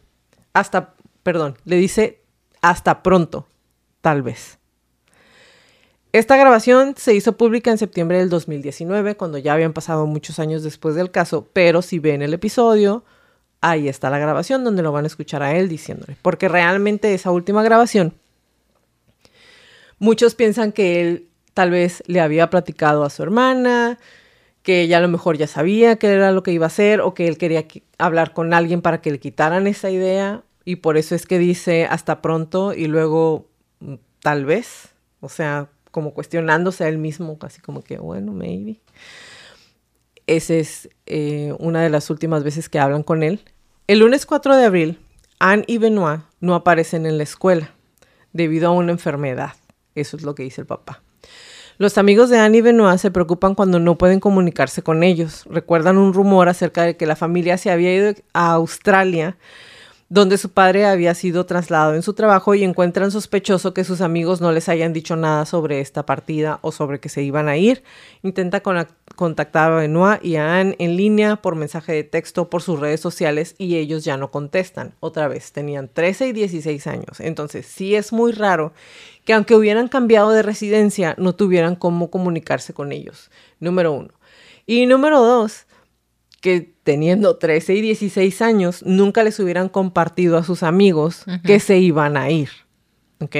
dice hasta pronto. Tal vez. Esta grabación se hizo pública en septiembre del 2019, cuando ya habían pasado muchos años después del caso, pero si ven el episodio, ahí está la grabación donde lo van a escuchar a él diciéndole. Porque realmente esa última grabación, muchos piensan que él tal vez le había platicado a su hermana, que ella a lo mejor ya sabía qué era lo que iba a hacer, o que él quería hablar con alguien para que le quitaran esa idea, y por eso es que dice hasta pronto y luego tal vez, o sea, como cuestionándose a él mismo, casi como que, bueno, maybe. Esa es una de las últimas veces que hablan con él. El lunes 4 de abril, Anne y Benoit no aparecen en la escuela debido a una enfermedad. Eso es lo que dice el papá. Los amigos de Anne y Benoit se preocupan cuando no pueden comunicarse con ellos. Recuerdan un rumor acerca de que la familia se había ido a Australia, donde su padre había sido trasladado en su trabajo, y encuentran sospechoso que sus amigos no les hayan dicho nada sobre esta partida o sobre que se iban a ir. Intenta contactar a Benoit y a Anne en línea, por mensaje de texto, por sus redes sociales, y ellos ya no contestan. Otra vez, tenían 13 y 16 años. Entonces, sí es muy raro que aunque hubieran cambiado de residencia, no tuvieran cómo comunicarse con ellos. Número 1. Y número 2, que teniendo 13 y 16 años, nunca les hubieran compartido a sus amigos que se iban a ir. ¿Ok?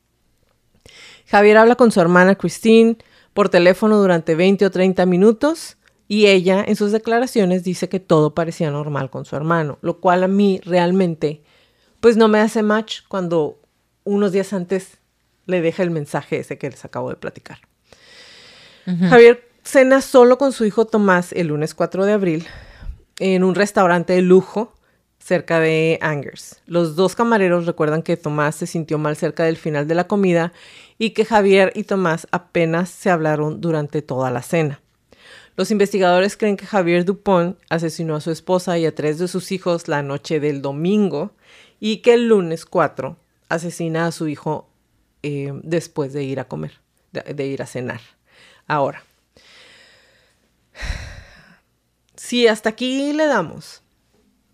Javier habla con su hermana Christine por teléfono durante 20 o 30 minutos y ella en sus declaraciones dice que todo parecía normal con su hermano, lo cual a mí realmente pues no me hace match cuando unos días antes le deja el mensaje ese que les acabo de platicar. Javier cena solo con su hijo Tomás el lunes 4 de abril en un restaurante de lujo cerca de Angers. Los 2 camareros recuerdan que Tomás se sintió mal cerca del final de la comida y que Javier y Tomás apenas se hablaron durante toda la cena. Los investigadores creen que Javier Dupont asesinó a su esposa y a 3 de sus hijos la noche del domingo y que el lunes 4 asesina a su hijo después de ir a comer, de ir a cenar. Ahora, si hasta aquí le damos,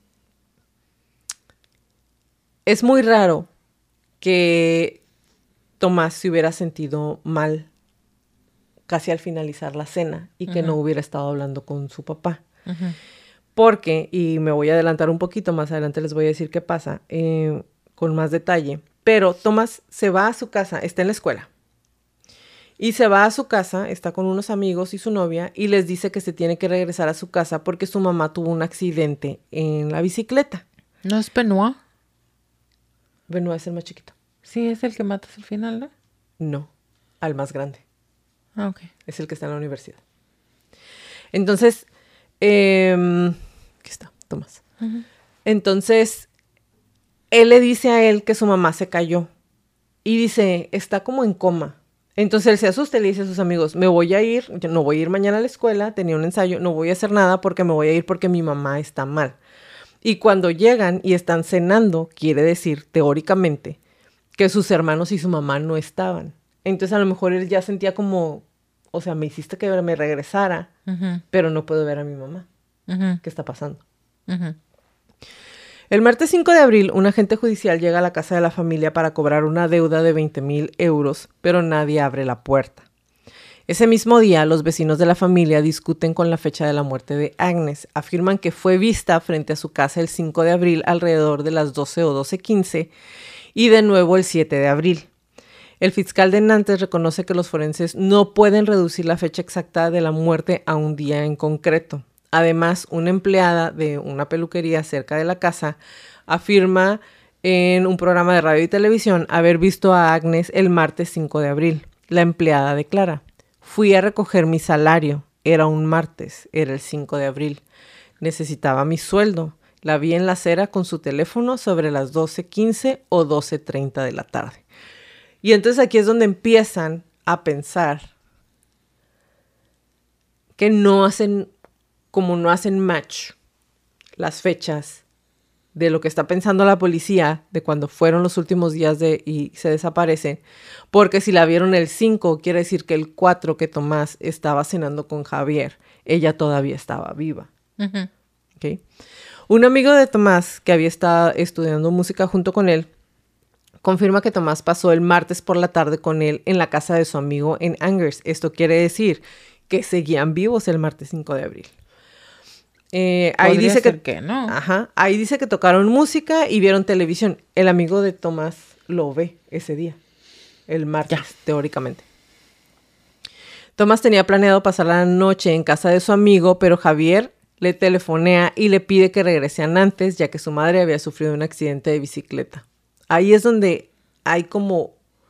es muy raro que Tomás se hubiera sentido mal casi al finalizar la cena y que no hubiera estado hablando con su papá. Porque, y me voy a adelantar un poquito, más adelante les voy a decir qué pasa con más detalle, pero Tomás se va a su casa, está en la escuela, y se va a su casa, está con unos amigos y su novia, y les dice que se tiene que regresar a su casa porque su mamá tuvo un accidente en la bicicleta. ¿No es Benoit? Benoit es el más chiquito. Sí, es el que matas al final, ¿no? No, al más grande. Ah, ok. Es el que está en la universidad. Entonces, aquí está, Tomás. Entonces, él le dice a él que su mamá se cayó. Y dice, está como en coma. Entonces él se asusta y le dice a sus amigos, me voy a ir, yo no voy a ir mañana a la escuela, tenía un ensayo, no voy a hacer nada porque me voy a ir porque mi mamá está mal. Y cuando llegan y están cenando, quiere decir, teóricamente, que sus hermanos y su mamá no estaban. Entonces a lo mejor él ya sentía como, o sea, me hiciste que me regresara, pero no puedo ver a mi mamá. ¿Qué está pasando? El martes 5 de abril, un agente judicial llega a la casa de la familia para cobrar una deuda de 20,000 euros, pero nadie abre la puerta. Ese mismo día, los vecinos de la familia discuten con la fecha de la muerte de Agnes. Afirman que fue vista frente a su casa el 5 de abril alrededor de las 12 o 12:15 y de nuevo el 7 de abril. El fiscal de Nantes reconoce que los forenses no pueden reducir la fecha exacta de la muerte a un día en concreto. Además, una empleada de una peluquería cerca de la casa afirma en un programa de radio y televisión haber visto a Agnes el martes 5 de abril. La empleada declara, fui a recoger mi salario, era un martes, era el 5 de abril. Necesitaba mi sueldo. La vi en la acera con su teléfono sobre las 12:15 o 12:30 de la tarde. Y entonces aquí es donde empiezan a pensar que no hacen match las fechas de lo que está pensando la policía de cuando fueron los últimos días y se desaparecen, porque si la vieron el 5, quiere decir que el 4 que Tomás estaba cenando con Javier, ella todavía estaba viva. ¿Okay? Un amigo de Tomás que había estado estudiando música junto con él confirma que Tomás pasó el martes por la tarde con él en la casa de su amigo en Angers. Esto quiere decir que seguían vivos el martes 5 de abril. Ahí dice que no. Ahí dice que tocaron música y vieron televisión. El amigo de Tomás lo ve ese día, el martes, teóricamente. Tomás tenía planeado pasar la noche en casa de su amigo, pero Javier le telefonea y le pide que regrese a Nantes, ya que su madre había sufrido un accidente de bicicleta. Ahí es donde hay como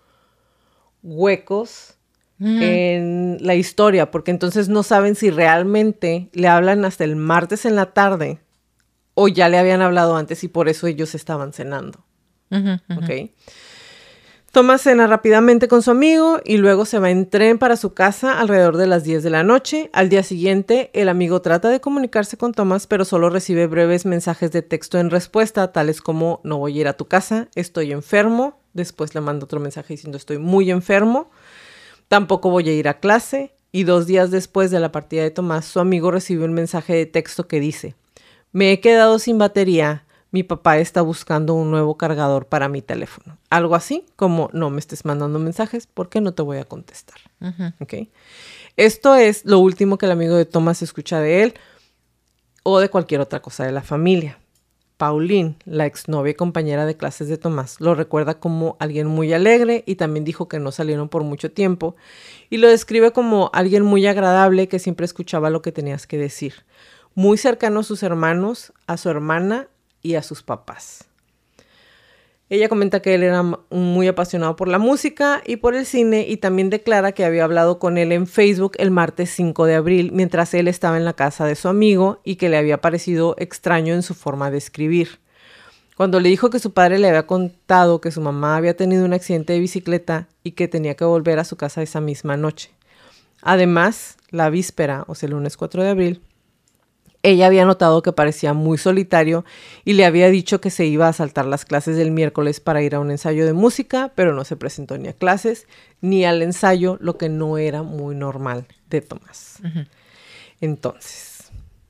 huecos en la historia, porque entonces no saben si realmente le hablan hasta el martes en la tarde o ya le habían hablado antes y por eso ellos estaban cenando. ¿Okay? Tomás cena rápidamente con su amigo y luego se va en tren para su casa alrededor de las 10 de la noche. Al día siguiente, el amigo trata de comunicarse con Tomás, pero solo recibe breves mensajes de texto en respuesta, tales como no voy a ir a tu casa, estoy enfermo. Después le manda otro mensaje diciendo estoy muy enfermo. Tampoco voy a ir a clase. Y 2 días después de la partida de Tomás, su amigo recibe un mensaje de texto que dice: me he quedado sin batería. Mi papá está buscando un nuevo cargador para mi teléfono. Algo así como no me estés mandando mensajes porque no te voy a contestar. ¿Okay? Esto es lo último que el amigo de Tomás escucha de él o de cualquier otra cosa de la familia. Pauline, la exnovia y compañera de clases de Tomás, lo recuerda como alguien muy alegre y también dijo que no salieron por mucho tiempo y lo describe como alguien muy agradable que siempre escuchaba lo que tenías que decir. Muy cercano a sus hermanos, a su hermana y a sus papás. Ella comenta que él era muy apasionado por la música y por el cine y también declara que había hablado con él en Facebook el martes 5 de abril mientras él estaba en la casa de su amigo y que le había parecido extraño en su forma de escribir. Cuando le dijo que su padre le había contado que su mamá había tenido un accidente de bicicleta y que tenía que volver a su casa esa misma noche. Además, la víspera, o sea, el lunes 4 de abril, ella había notado que parecía muy solitario y le había dicho que se iba a saltar las clases del miércoles para ir a un ensayo de música, pero no se presentó ni a clases ni al ensayo, lo que no era muy normal de Tomás. Entonces,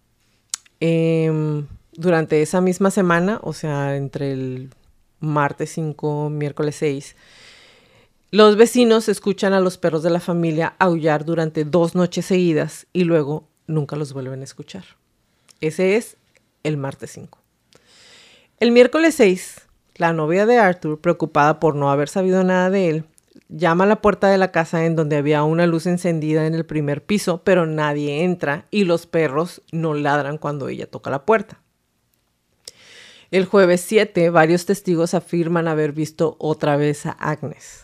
durante esa misma semana, o sea, entre el martes 5, miércoles 6, Los vecinos escuchan a los perros de la familia aullar durante 2 noches seguidas y luego nunca los vuelven a escuchar. Ese es el martes 5. El miércoles 6, la novia de Arthur, preocupada por no haber sabido nada de él, llama a la puerta de la casa en donde había una luz encendida en el primer piso, pero nadie entra y los perros no ladran cuando ella toca la puerta. El jueves 7, varios testigos afirman haber visto otra vez a Agnes.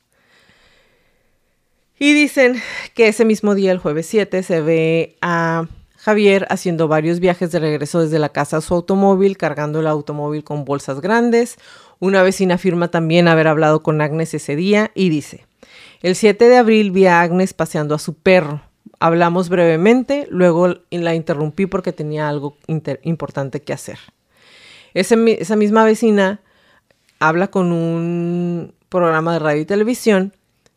Y dicen que ese mismo día, el jueves 7, se ve a Javier haciendo varios viajes de regreso desde la casa a su automóvil, cargando el automóvil con bolsas grandes. Una vecina afirma también haber hablado con Agnes ese día y dice: el 7 de abril vi a Agnes paseando a su perro. Hablamos brevemente, luego la interrumpí porque tenía algo importante que hacer. Esa misma vecina habla con un programa de radio y televisión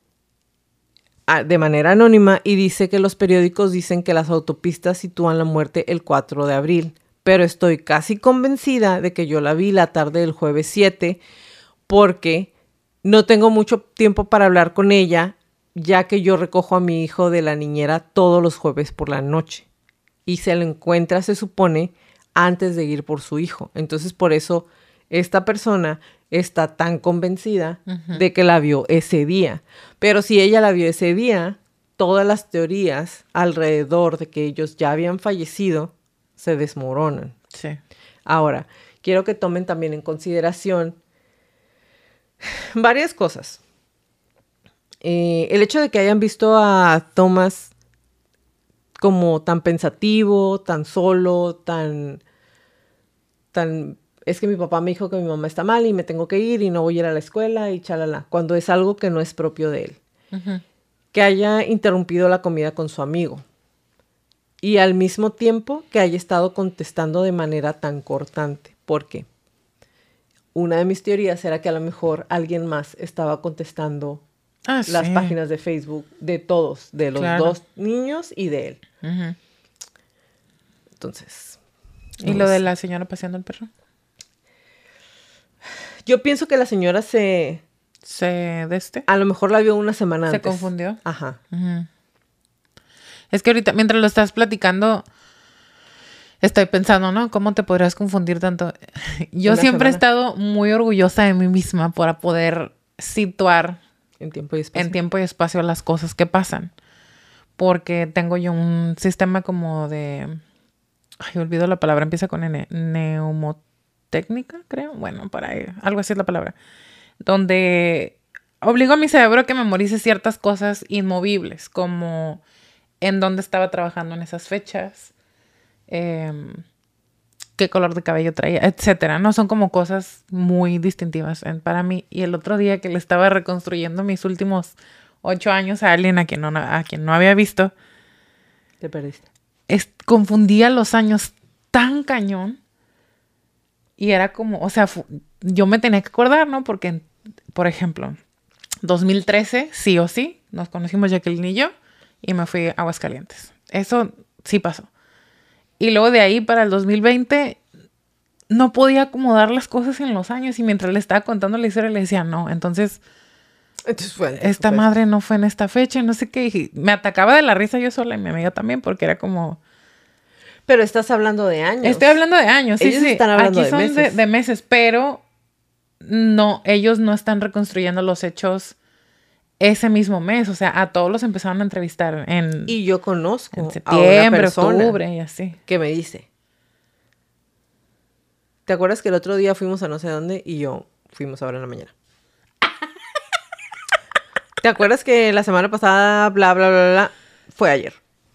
de manera anónima y dice que los periódicos dicen que las autopistas sitúan la muerte el 4 de abril, pero estoy casi convencida de que yo la vi la tarde del jueves 7 porque no tengo mucho tiempo para hablar con ella, ya que yo recojo a mi hijo de la niñera todos los jueves por la noche y se lo encuentra, se supone, antes de ir por su hijo. Entonces, por eso esta persona está tan convencida de que la vio ese día. Pero si ella la vio ese día, todas las teorías alrededor de que ellos ya habían fallecido se desmoronan. Sí. Ahora, quiero que tomen también en consideración varias cosas. El hecho de que hayan visto a Thomas como tan pensativo, tan solo, tan es que mi papá me dijo que mi mamá está mal y me tengo que ir y no voy a ir a la escuela y chalala, cuando es algo que no es propio de él. Uh-huh. Que haya interrumpido la comida con su amigo y al mismo tiempo que haya estado contestando de manera tan cortante. ¿Por qué? Una de mis teorías era que a lo mejor alguien más estaba contestando las páginas de Facebook de todos, de los dos niños y de él. Uh-huh. Entonces... ¿Y lo de la señora paseando el perro? Yo pienso que la señora a lo mejor la vio una semana antes. ¿Se confundió? Ajá. Uh-huh. Es que ahorita, mientras lo estás platicando, estoy pensando, ¿no? ¿Cómo te podrías confundir tanto? Yo siempre he estado muy orgullosa de mí misma para poder situar en tiempo y espacio las cosas que pasan. Porque tengo yo un sistema como de... Ay, olvido la palabra, empieza con N. Neumotécnica, creo. Bueno, para algo así es la palabra. Donde obligo a mi cerebro a que memorice ciertas cosas inmovibles, como en dónde estaba trabajando en esas fechas, qué color de cabello traía, etcétera. No son como cosas muy distintivas para mí. Y el otro día que le estaba reconstruyendo mis últimos 8 años a alguien a quien no había visto, te perdiste. Confundía los años tan cañón y era como, o sea, yo me tenía que acordar, ¿no? Porque, por ejemplo, 2013, sí o sí, nos conocimos Jacqueline y yo y me fui a Aguascalientes. Eso sí pasó. Y luego de ahí para el 2020 no podía acomodar las cosas en los años y mientras le estaba contando la historia le decía, no, entonces esta madre no fue en esta fecha, no sé qué. Y me atacaba de la risa yo sola y mi amiga también porque era como... Pero estás hablando de años. Estoy hablando de años, sí, ellos están hablando aquí de meses. Son de meses, pero no, ellos no están reconstruyendo los hechos ese mismo mes. O sea, a todos los empezaron a entrevistar en... Y yo conozco en septiembre, a una persona octubre y así. Que me dice... ¿Te acuerdas que el otro día fuimos a no sé dónde y yo fuimos ahora en la mañana? ¿Te acuerdas que la semana pasada, bla, bla, bla, bla, fue ayer?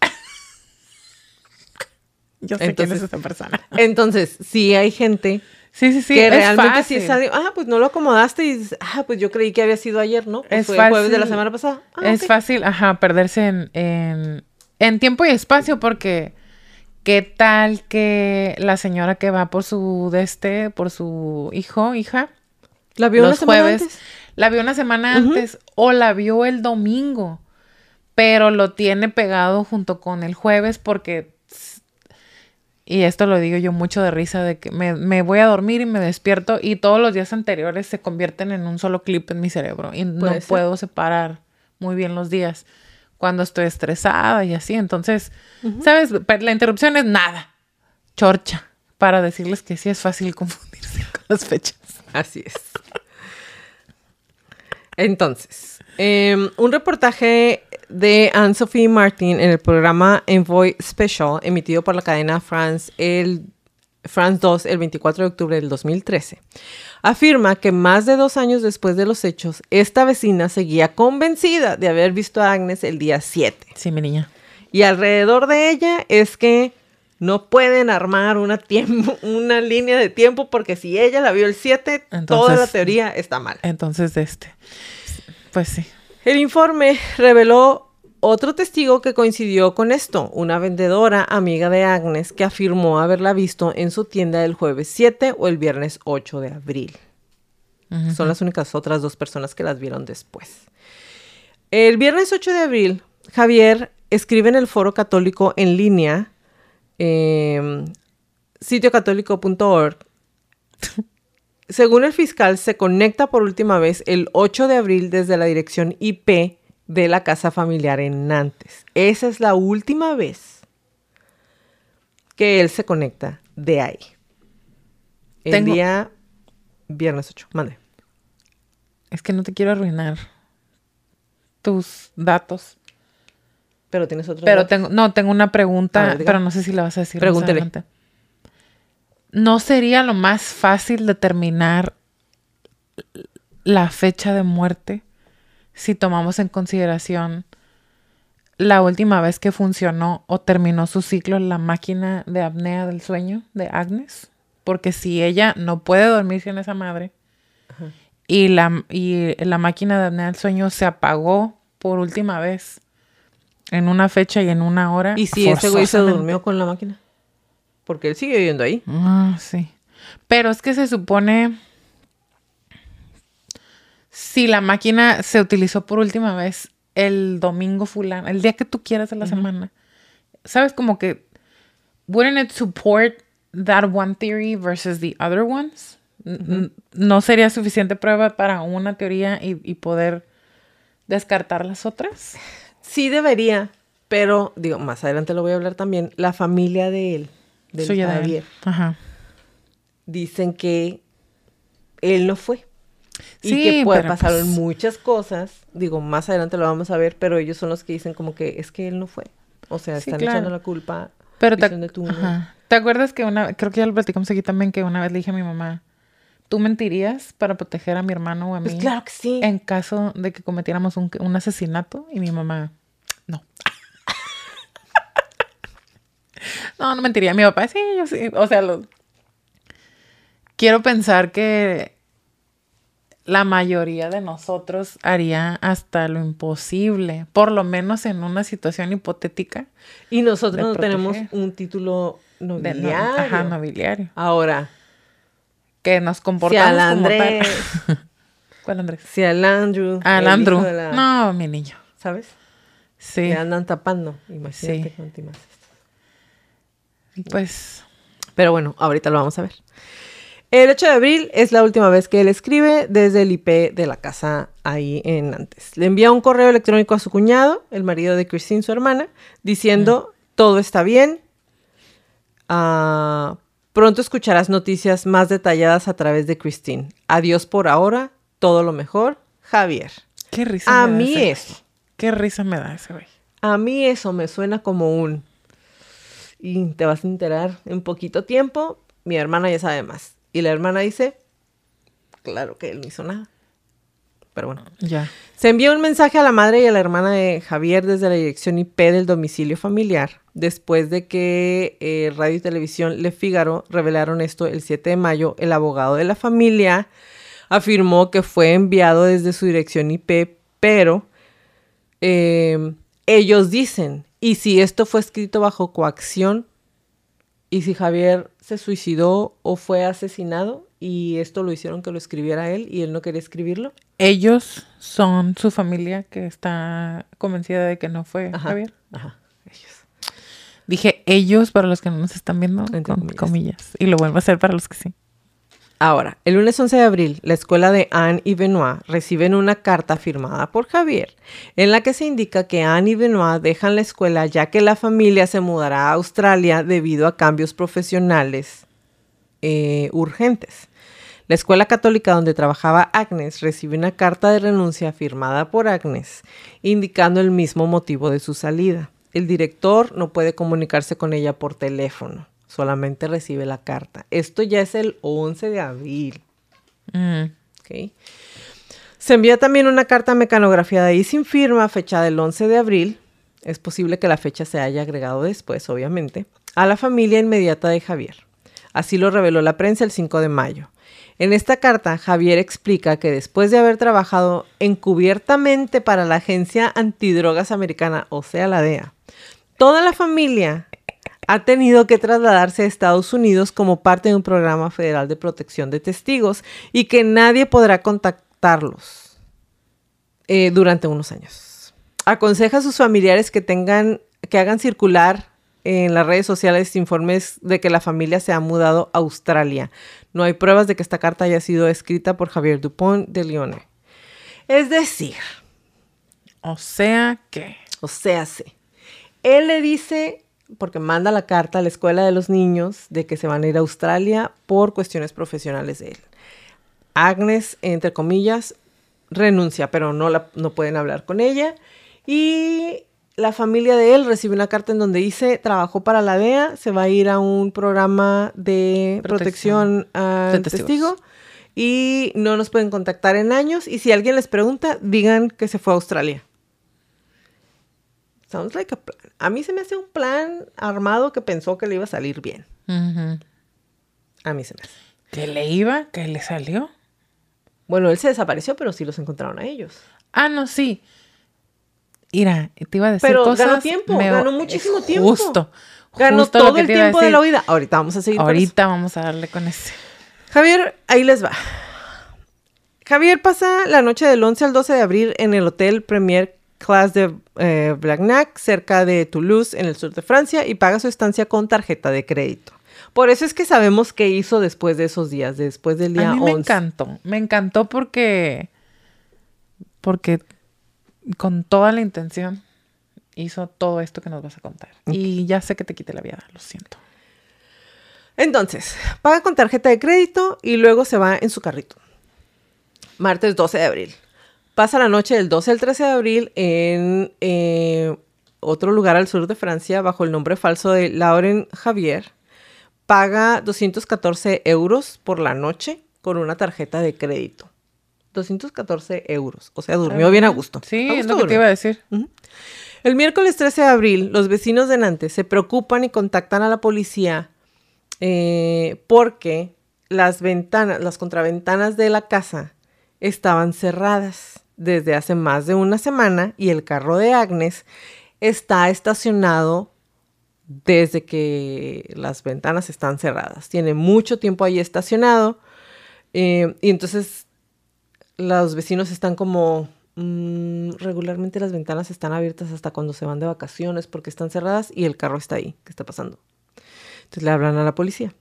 Yo sé quién es esa persona. Entonces, sí hay gente sí, que realmente sí salió. Pues no lo acomodaste y dices, pues yo creí que había sido ayer, ¿no? Pues fue el jueves de la semana pasada. Es fácil, perderse en tiempo y espacio porque ¿qué tal que la señora que va por su hija? ¿La vio una semana antes? La vio una semana antes o la vio el domingo, pero lo tiene pegado junto con el jueves porque... Y esto lo digo yo mucho de risa, de que me voy a dormir y me despierto y todos los días anteriores se convierten en un solo clip en mi cerebro. Y no puedo separar muy bien los días cuando estoy estresada y así. Entonces, ¿sabes? La interrupción es nada. Chorcha. Para decirles que sí es fácil confundirse con las fechas. Así es. Entonces, un reportaje de Anne-Sophie Martin en el programa Envoy Special, emitido por la cadena France 2 el 24 de octubre del 2013, afirma que más de 2 años después de los hechos, esta vecina seguía convencida de haber visto a Agnes el día 7. Sí, mi niña. Y alrededor de ella es que no pueden armar una línea de tiempo porque si ella la vio el 7, entonces, toda la teoría está mal. Entonces, pues sí. El informe reveló otro testigo que coincidió con esto, una vendedora amiga de Agnes que afirmó haberla visto en su tienda el jueves 7 o el viernes 8 de abril. Son las únicas otras 2 personas que las vieron después. El viernes 8 de abril, Javier escribe en el foro católico en línea, sitiocatólico.org. Según el fiscal, se conecta por última vez el 8 de abril desde la dirección IP de la casa familiar en Nantes. Esa es la última vez que él se conecta de ahí. El día viernes 8. Mande. Es que no te quiero arruinar tus datos. Pero tienes otro. Pero tengo una pregunta, pero no sé si la vas a decir. Pregúntele. ¿No sería lo más fácil determinar la fecha de muerte si tomamos en consideración la última vez que funcionó o terminó su ciclo la máquina de apnea del sueño de Agnes? Porque si ella no puede dormir sin esa madre y la máquina de apnea del sueño se apagó por última vez en una fecha y en una hora. ¿Y si ese güey se durmió con la máquina? Porque él sigue viviendo ahí. Ah, sí. Pero es que se supone, si la máquina se utilizó por última vez el domingo fulano, el día que tú quieras de la semana, ¿sabes? Como que, wouldn't it support that one theory versus the other ones? ¿No sería suficiente prueba para una teoría y poder descartar las otras? Sí debería, pero, digo, más adelante lo voy a hablar también, la familia de él, del Javier, dicen que él no fue. Sí, y que pasaron muchas cosas. Digo, más adelante lo vamos a ver, pero ellos son los que dicen como que es que él no fue. O sea, están echando la culpa. Pero ¿te acuerdas que creo que ya lo platicamos aquí también, que una vez le dije a mi mamá, ¿tú mentirías para proteger a mi hermano o a mí? Pues claro que sí. En caso de que cometiéramos un asesinato. Y mi mamá, no. No mentiría. Mi papá, sí, yo sí. O sea, quiero pensar que la mayoría de nosotros haría hasta lo imposible, por lo menos en una situación hipotética. Y nosotros no tenemos un título nobiliario. Nobiliario. Ahora, que nos comportamos si como tal. ¿Cuál Andrés? Si al Andrew. Al Andrew. No, mi niño. ¿Sabes? Sí. Le andan tapando. Imagínate cuánto más. Pues. Pero bueno, ahorita lo vamos a ver. El 8 de abril es la última vez que él escribe desde el IP de la casa ahí en Nantes. Le envía un correo electrónico a su cuñado, el marido de Christine, su hermana, diciendo, todo está bien. Pronto escucharás noticias más detalladas a través de Christine. Adiós por ahora, todo lo mejor, Javier. Qué risa. A mí eso. Qué risa me da ese güey. A mí eso me suena como un... Y te vas a enterar en poquito tiempo, mi hermana ya sabe más. Y la hermana dice, claro que él no hizo nada. Pero bueno. Ya. Se envía un mensaje a la madre y a la hermana de Javier desde la dirección IP del domicilio familiar, después de que Radio y Televisión Le Figaro revelaron esto el 7 de mayo. El abogado de la familia afirmó que fue enviado desde su dirección IP, pero ellos dicen, ¿y si esto fue escrito bajo coacción? ¿Y si Javier se suicidó o fue asesinado y esto lo hicieron que lo escribiera él y él no quería escribirlo? Ellos son su familia que está convencida de que no fue Javier. Ajá, ellos. Dije ellos para los que no nos están viendo, con comillas. Y lo vuelvo a hacer para los que sí. Ahora, el lunes 11 de abril, la escuela de Anne y Benoit reciben una carta firmada por Javier, en la que se indica que Anne y Benoit dejan la escuela ya que la familia se mudará a Australia debido a cambios profesionales urgentes. La escuela católica donde trabajaba Agnes recibe una carta de renuncia firmada por Agnes, indicando el mismo motivo de su salida. El director no puede comunicarse con ella por teléfono. Solamente recibe la carta. Esto ya es el 11 de abril. Okay. Se envía también una carta mecanografiada y sin firma, fechada el 11 de abril. Es posible que la fecha se haya agregado después, obviamente, a la familia inmediata de Javier. Así lo reveló la prensa el 5 de mayo. En esta carta, Javier explica que después de haber trabajado encubiertamente para la Agencia Antidrogas Americana, o sea, la DEA, toda la familia ha tenido que trasladarse a Estados Unidos como parte de un programa federal de protección de testigos y que nadie podrá contactarlos durante unos años. Aconseja a sus familiares que hagan circular en las redes sociales informes de que la familia se ha mudado a Australia. No hay pruebas de que esta carta haya sido escrita por Javier Dupont de Ligonnès. Es decir, él le dice, porque manda la carta a la escuela de los niños de que se van a ir a Australia por cuestiones profesionales de él. Agnes, entre comillas, renuncia, pero no pueden hablar con ella. Y la familia de él recibe una carta en donde dice, trabajó para la DEA, se va a ir a un programa de protección al testigo y no nos pueden contactar en años. Y si alguien les pregunta, digan que se fue a Australia. Sounds like a plan. A mí se me hace un plan armado que pensó que le iba a salir bien. Uh-huh. A mí se me hace. ¿Que le iba? ¿Que le salió? Bueno, él se desapareció, pero sí los encontraron a ellos. Ah, no, sí. Mira, te iba a decir pero cosas... Pero ganó tiempo, ganó muchísimo tiempo. Justo. Ganó todo el tiempo de la vida. Ahorita vamos a seguir con eso. Ahorita vamos a darle con ese. Javier, ahí les va. Javier pasa la noche del 11 al 12 de abril en el Hotel Premier Classe de Blagnac, cerca de Toulouse, en el sur de Francia, y paga su estancia con tarjeta de crédito. Por eso es que sabemos qué hizo después de esos días, después del día 11. Me encantó porque con toda la intención hizo todo esto que nos vas a contar. Okay. Y ya sé que te quité la vida, lo siento. Entonces, paga con tarjeta de crédito y luego se va en su carrito. Martes 12 de abril. Pasa la noche del 12 al 13 de abril en otro lugar al sur de Francia bajo el nombre falso de Laurent Javier. Paga 214 euros por la noche con una tarjeta de crédito. 214 euros. O sea, durmió bien a gusto. Sí, a gusto es lo que te iba a decir. Uh-huh. El miércoles 13 de abril, los vecinos de Nantes se preocupan y contactan a la policía porque las contraventanas de la casa estaban cerradas desde hace más de una semana y el carro de Agnes está estacionado desde que las ventanas están cerradas. Tiene mucho tiempo ahí estacionado y entonces los vecinos están como, regularmente las ventanas están abiertas hasta cuando se van de vacaciones porque están cerradas y el carro está ahí. ¿Qué está pasando? Entonces le hablan a la policía.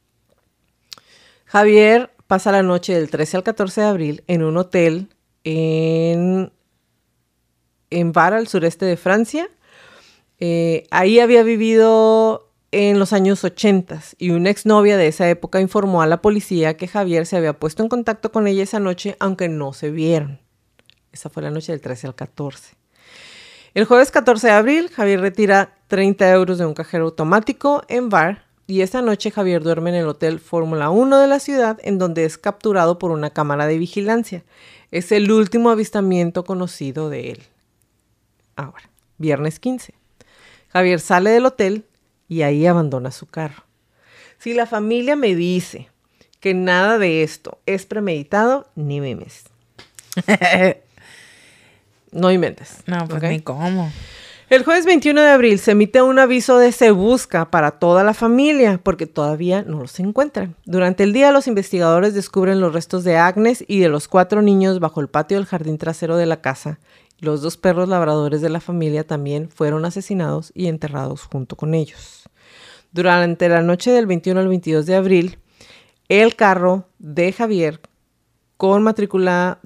Javier pasa la noche del 13 al 14 de abril en un hotel en Var, al sureste de Francia. Ahí había vivido en los años 80 y una exnovia de esa época informó a la policía que Javier se había puesto en contacto con ella esa noche, aunque no se vieron. Esa fue la noche del 13 al 14. El jueves 14 de abril, Javier retira 30 euros de un cajero automático en Var y esa noche Javier duerme en el Hotel Fórmula 1 de la ciudad, en donde es capturado por una cámara de vigilancia. Es el último avistamiento conocido de él. Ahora, viernes 15. Javier sale del hotel y ahí abandona su carro. Si la familia me dice que nada de esto es premeditado, ni memes. No inventes. No, pues ni cómo. El jueves 21 de abril se emite un aviso de se busca para toda la familia porque todavía no los encuentran. Durante el día los investigadores descubren los restos de Agnes y de los 4 niños bajo el patio del jardín trasero de la casa Los 2 perros labradores de la familia también fueron asesinados y enterrados junto con ellos. Durante la noche del 21 al 22 de abril, el carro de Javier, con matrícula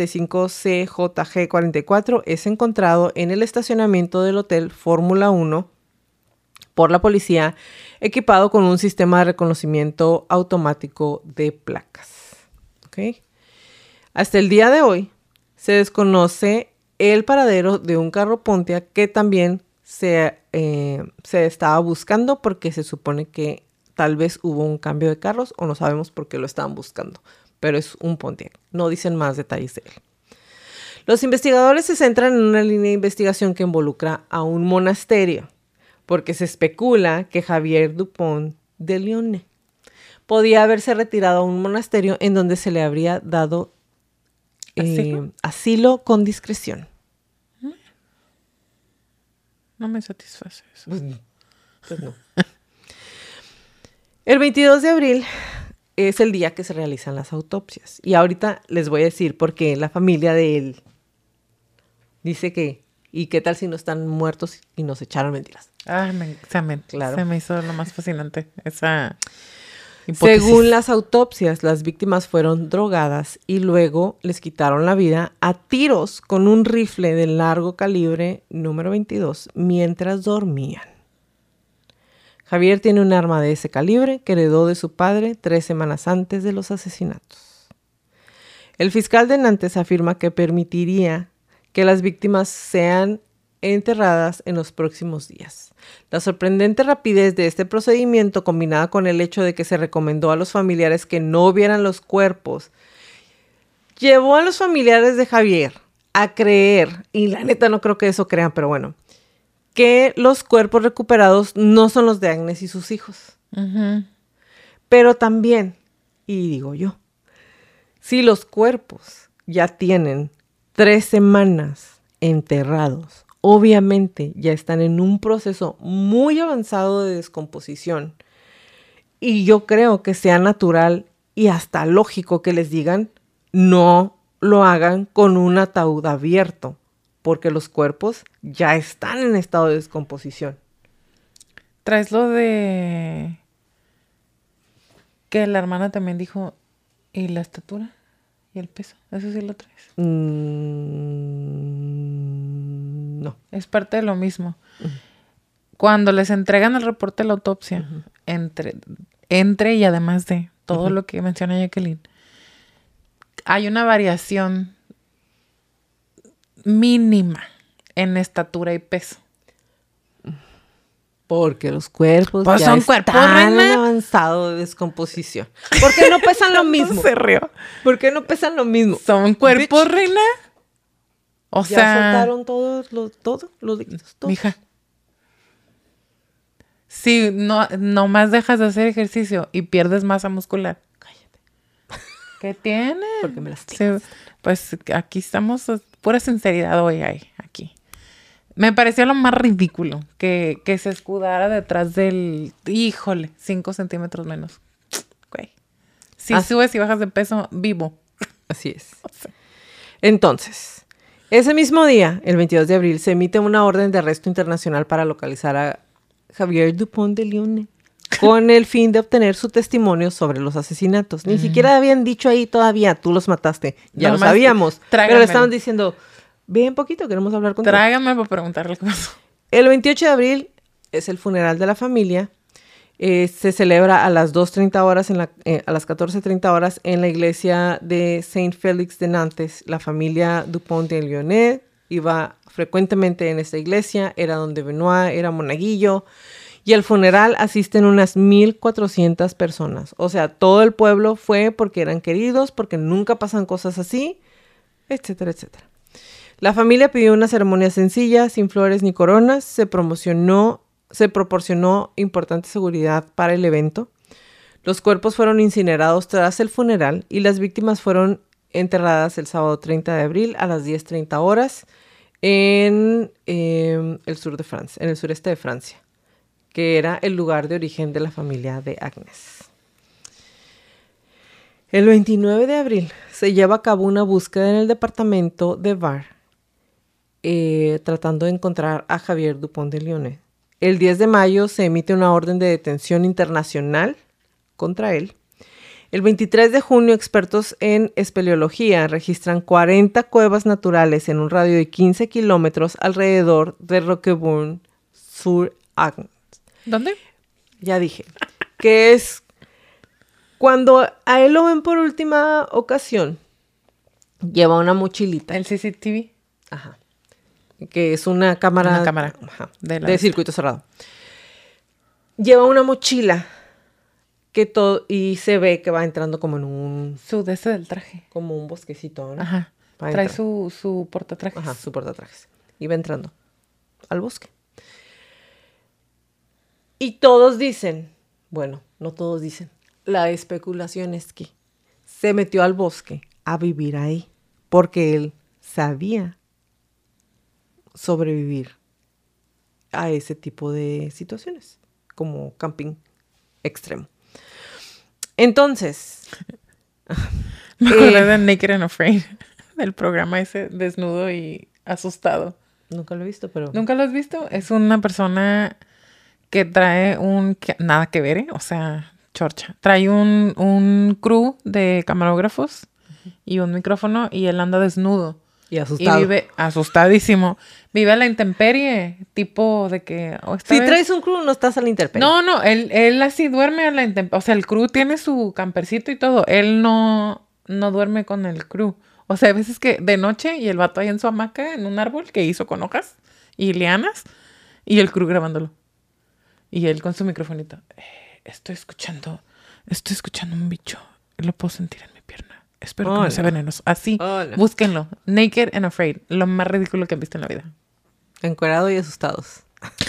235CJG44, es encontrado en el estacionamiento del Hotel Fórmula 1 por la policía, equipado con un sistema de reconocimiento automático de placas. ¿Okay? Hasta el día de hoy se desconoce el paradero de un carro Pontiac que también se estaba buscando, porque se supone que tal vez hubo un cambio de carros o no sabemos por qué lo estaban buscando, pero es un Pontiac. No dicen más detalles de él. Los investigadores se centran en una línea de investigación que involucra a un monasterio, porque se especula que Javier Dupont de Ligonnès podía haberse retirado a un monasterio en donde se le habría dado asilo con discreción. No me satisface eso. Pues no. El 22 de abril es el día que se realizan las autopsias. Y ahorita les voy a decir por qué la familia de él dice que, ¿y qué tal si no están muertos y nos echaron mentiras? Claro. Se me hizo lo más fascinante esa hipótesis. Según las autopsias, las víctimas fueron drogadas y luego les quitaron la vida a tiros con un rifle de largo calibre número 22 mientras dormían. Javier tiene un arma de ese calibre que heredó de su padre 3 semanas antes de los asesinatos. El fiscal de Nantes afirma que permitiría que las víctimas sean enterradas en los próximos días. La sorprendente rapidez de este procedimiento, combinada con el hecho de que se recomendó a los familiares que no vieran los cuerpos, llevó a los familiares de Javier a creer, y la neta no creo que eso crean, pero bueno, que los cuerpos recuperados no son los de Agnes y sus hijos. Uh-huh. Pero también, y digo yo, si los cuerpos ya tienen 3 semanas enterrados, obviamente ya están en un proceso muy avanzado de descomposición. Y yo creo que sea natural y hasta lógico que les digan no lo hagan con un ataúd abierto, porque los cuerpos ya están en estado de descomposición. ¿Traes lo de que la hermana también dijo, y la estatura y el peso? ¿Eso sí lo traes? No. Es parte de lo mismo. Uh-huh. Cuando les entregan el reporte de la autopsia, uh-huh, entre y además de todo, uh-huh, lo que menciona Jacqueline, hay una variación mínima en estatura y peso. Porque los cuerpos pues ya son cuerpos están en avanzado de descomposición. ¿Por qué no pesan lo mismo? Se rió. ¿Por qué no pesan lo mismo? ¿Son cuerpos, reina? O ya sea... soltaron todos los líquidos. Mija. Si no más dejas de hacer ejercicio y pierdes masa muscular. Cállate. ¿Qué tiene? Porque me lastimas. Sí, pues aquí estamos, pura sinceridad hoy hay, aquí. Me pareció lo más ridículo que se escudara detrás del... Híjole, 5 centímetros menos. Güey. Si subes y bajas de peso, vivo. Así es. O sea. Entonces, ese mismo día, el 22 de abril, se emite una orden de arresto internacional para localizar a Javier Dupont de Ligonnès con el fin de obtener su testimonio sobre los asesinatos. Ni siquiera habían dicho ahí todavía, tú los mataste. Ya lo sabíamos. Pero le estaban diciendo... Bien poquito, queremos hablar contigo. Tráigame para preguntarle qué pasó. El 28 de abril es el funeral de la familia. Se celebra a las 2:30 horas, a las 14:30 horas en la iglesia de Saint Félix de Nantes. La familia Dupont de Ligonnès iba frecuentemente en esta iglesia. Era donde Benoit era monaguillo. Y al funeral asisten unas 1,400 personas. O sea, todo el pueblo fue porque eran queridos, porque nunca pasan cosas así, etcétera, etcétera. La familia pidió una ceremonia sencilla, sin flores ni coronas. Se proporcionó importante seguridad para el evento. Los cuerpos fueron incinerados tras el funeral y las víctimas fueron enterradas el sábado 30 de abril a las 10:30 horas en el sur de Francia, en el sureste de Francia, que era el lugar de origen de la familia de Agnes. El 29 de abril se lleva a cabo una búsqueda en el departamento de Var tratando de encontrar a Javier Dupont de Ligonnès. El 10 de mayo se emite una orden de detención internacional contra él. El 23 de junio, expertos en espeleología registran 40 cuevas naturales en un radio de 15 kilómetros alrededor de Roquebrune-sur-Agnes. ¿Dónde? Ya dije. Que es cuando a él lo ven por última ocasión, lleva una mochilita. ¿El CCTV? Ajá. Que es una cámara. Una cámara. Ajá, de circuito cerrado. Lleva una mochila y se ve que va entrando como en un... Su deseo del traje. Como un bosquecito, ¿no? Ajá. Trae su portatrajes. Ajá, su portatrajes. Y va entrando al bosque. Y todos dicen, bueno, no todos dicen, la especulación es que se metió al bosque a vivir ahí porque él sabía sobrevivir a ese tipo de situaciones, como camping extremo. Entonces... Me acordé de Naked and Afraid, del programa ese, desnudo y asustado. Nunca lo he visto, pero... ¿Nunca lo has visto? Es una persona que trae nada que ver, o sea, chorcha. Trae un crew de camarógrafos y un micrófono y él anda desnudo. Y asustado. Y vive asustadísimo. Vive a la intemperie, tipo de que... Si traes un crew, no estás a la intemperie. No, él así duerme a la intemperie. O sea, el crew tiene su campercito y todo. Él no duerme con el crew. O sea, a veces que de noche y el vato ahí en su hamaca, en un árbol que hizo con hojas y lianas, y el crew grabándolo. Y él con su microfonito. Estoy escuchando un bicho. Lo puedo sentir en mi pierna. Espero que no sea venenoso. Así, búsquenlo. Naked and Afraid. Lo más ridículo que han visto en la vida. Encuerado y asustados.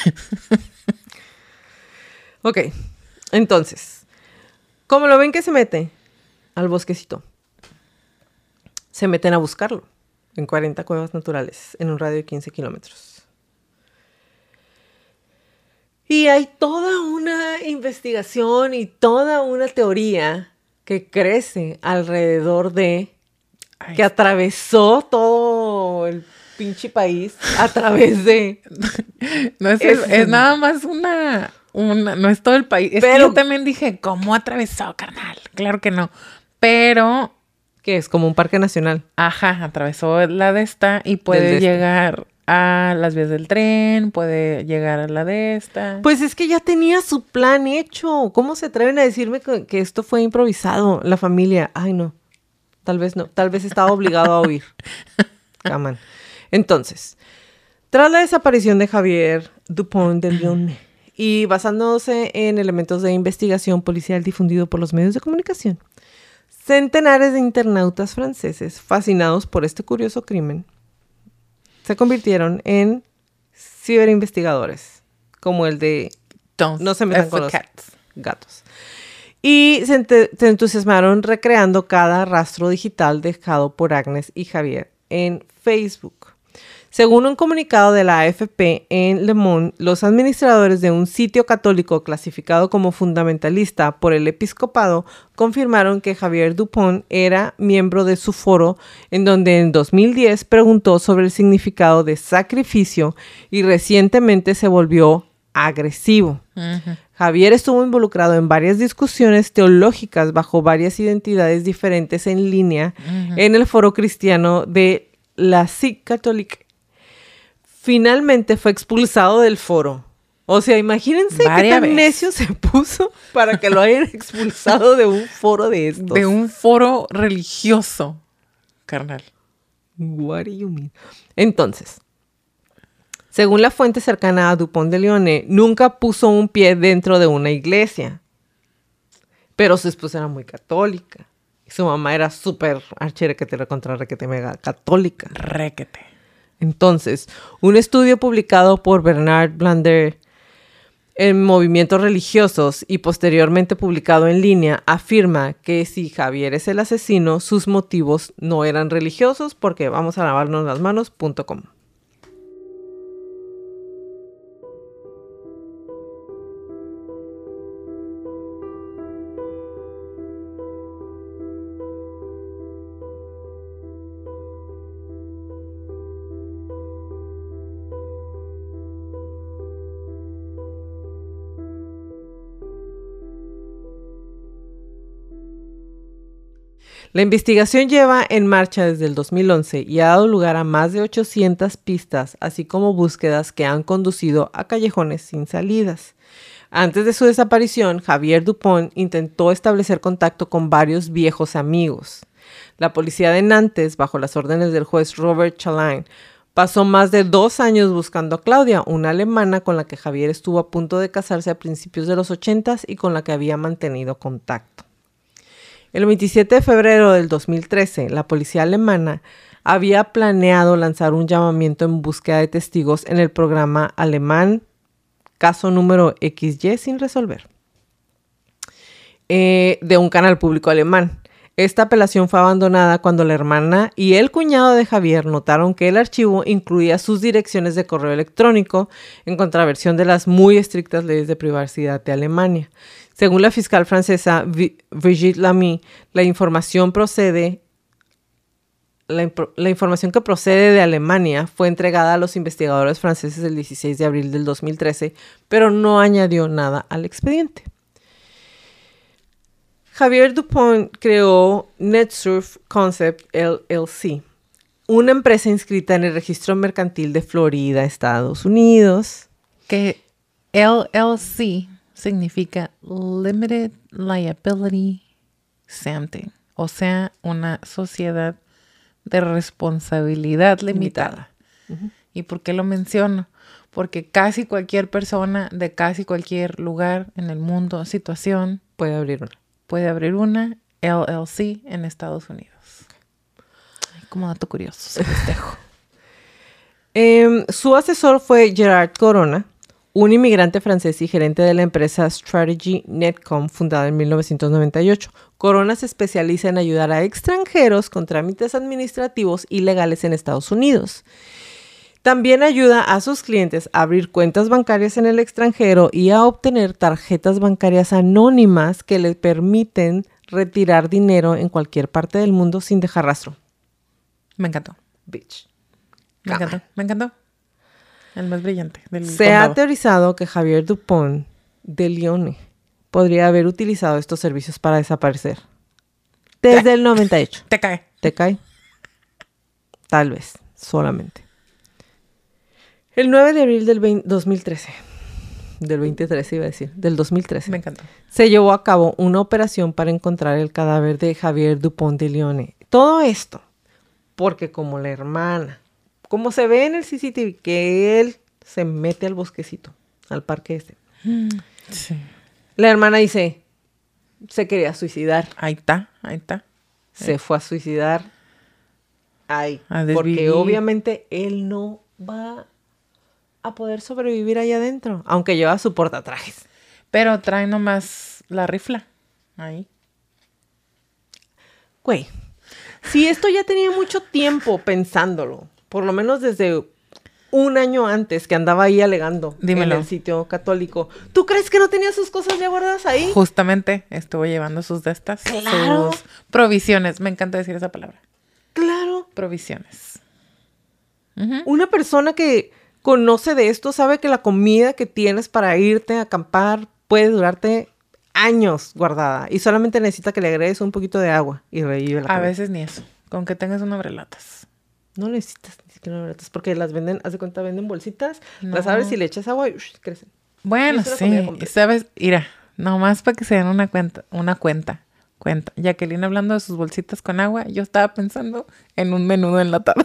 Ok. Entonces, ¿cómo lo ven que se mete al bosquecito? Se meten a buscarlo en 40 cuevas naturales en un radio de 15 kilómetros. Y hay toda una investigación y toda una teoría que crece alrededor de que atravesó todo el pinche país a través de... No es nada más no es todo el país. Es que yo también dije, ¿cómo atravesó, carnal? Claro que no. Pero... ¿Qué es? Como un parque nacional. Ajá, atravesó la de esta y puede llegar a las vías del tren, puede llegar a la de esta. Pues es que ya tenía su plan hecho. ¿Cómo se atreven a decirme que esto fue improvisado? La familia, ay no, tal vez no, tal vez estaba obligado a huir. Come on. Entonces, tras la desaparición de Javier Dupont de Ligonnès y basándose en elementos de investigación policial difundido por los medios de comunicación, centenares de internautas franceses fascinados por este curioso crimen se convirtieron en ciberinvestigadores, como el de no se metan con los gatos. Y se entusiasmaron recreando cada rastro digital dejado por Agnes y Javier en Facebook. Según un comunicado de la AFP en Le Monde, los administradores de un sitio católico clasificado como fundamentalista por el episcopado confirmaron que Javier Dupont era miembro de su foro, en donde en 2010 preguntó sobre el significado de sacrificio y recientemente se volvió agresivo. Uh-huh. Javier estuvo involucrado en varias discusiones teológicas bajo varias identidades diferentes en línea en el foro cristiano de la SIG Catholique. Finalmente fue expulsado del foro. O sea, imagínense qué tan necio se puso para que lo hayan expulsado de un foro de estos. De un foro religioso, carnal. What do you mean? Entonces, según la fuente cercana a Dupont de Ligonnès, nunca puso un pie dentro de una iglesia. Pero su esposa era muy católica. Y su mamá era súper archirequete contra requete mega católica. Requete. Entonces, un estudio publicado por Bernard Blander en Movimientos Religiosos y posteriormente publicado en línea afirma que si Javier es el asesino, sus motivos no eran religiosos porque vamos a lavarnos las manos.com. La investigación lleva en marcha desde el 2011 y ha dado lugar a más de 800 pistas, así como búsquedas que han conducido a callejones sin salidas. Antes de su desaparición, Javier Dupont intentó establecer contacto con varios viejos amigos. La policía de Nantes, bajo las órdenes del juez Robert Chalin, pasó más de 2 años buscando a Claudia, una alemana con la que Javier estuvo a punto de casarse a principios de los 80s y con la que había mantenido contacto. El 27 de febrero del 2013, la policía alemana había planeado lanzar un llamamiento en búsqueda de testigos en el programa alemán Caso número XY sin resolver, de un canal público alemán. Esta apelación fue abandonada cuando la hermana y el cuñado de Javier notaron que el archivo incluía sus direcciones de correo electrónico, en contravención de las muy estrictas leyes de privacidad de Alemania. Según la fiscal francesa Brigitte Lamy, la información que procede de Alemania fue entregada a los investigadores franceses el 16 de abril del 2013, pero no añadió nada al expediente. Javier Dupont creó NetSurf Concept LLC, una empresa inscrita en el registro mercantil de Florida, Estados Unidos. Que LLC significa Limited Liability Something, o sea, una sociedad de responsabilidad limitada. Uh-huh. ¿Y por qué lo menciono? Porque casi cualquier persona de casi cualquier lugar en el mundo, situación, puede abrir una LLC en Estados Unidos. Ay, como dato curioso, se los dejo. Su asesor fue Gerard Corona, un inmigrante francés y gerente de la empresa Strategy Netcom, fundada en 1998. Corona se especializa en ayudar a extranjeros con trámites administrativos y legales en Estados Unidos. También ayuda a sus clientes a abrir cuentas bancarias en el extranjero y a obtener tarjetas bancarias anónimas que les permiten retirar dinero en cualquier parte del mundo sin dejar rastro. Me encantó. Bitch. Me encantó. El más brillante del Se condado. ha teorizado que Javier Dupont de Lione podría haber utilizado estos servicios para desaparecer. Desde el 98. Te cae. ¿Te cae? Tal vez, solamente. El 9 de abril del 2013. Del 2013 iba a decir. Del 2013. Me encantó. Se llevó a cabo una operación para encontrar el cadáver de Javier Dupont de Lione. Todo esto porque como la hermana, como se ve en el CCTV, que él se mete al bosquecito, al parque este. Sí. La hermana dice, se quería suicidar. Ahí está. Se fue a suicidar. Ahí. A desvivir. Porque obviamente él no va a poder sobrevivir ahí adentro, aunque lleva su portatrajes. Pero trae nomás la rifla. Ahí. Güey, si esto ya tenía mucho tiempo pensándolo, por lo menos desde un año antes que andaba ahí alegando. Dímelo. En el sitio católico. ¿Tú crees que no tenía sus cosas ya guardadas ahí? Justamente estuvo llevando sus de estas. Claro. Sus provisiones. Me encanta decir esa palabra. Claro. Provisiones. Uh-huh. Una persona que conoce de esto sabe que la comida que tienes para irte a acampar puede durarte años guardada y solamente necesita que le agregues un poquito de agua y revive la comida. A veces ni eso. Con que tengas un abrelatas. No necesitas ni siquiera abrelatas porque las venden, haz de cuenta, venden bolsitas, no. Las abres y le echas agua y crecen. Bueno, sí. ¿Sabes? Mira, nomás para que se den una cuenta. Jacqueline hablando de sus bolsitas con agua, yo estaba pensando en un menudo enlatado.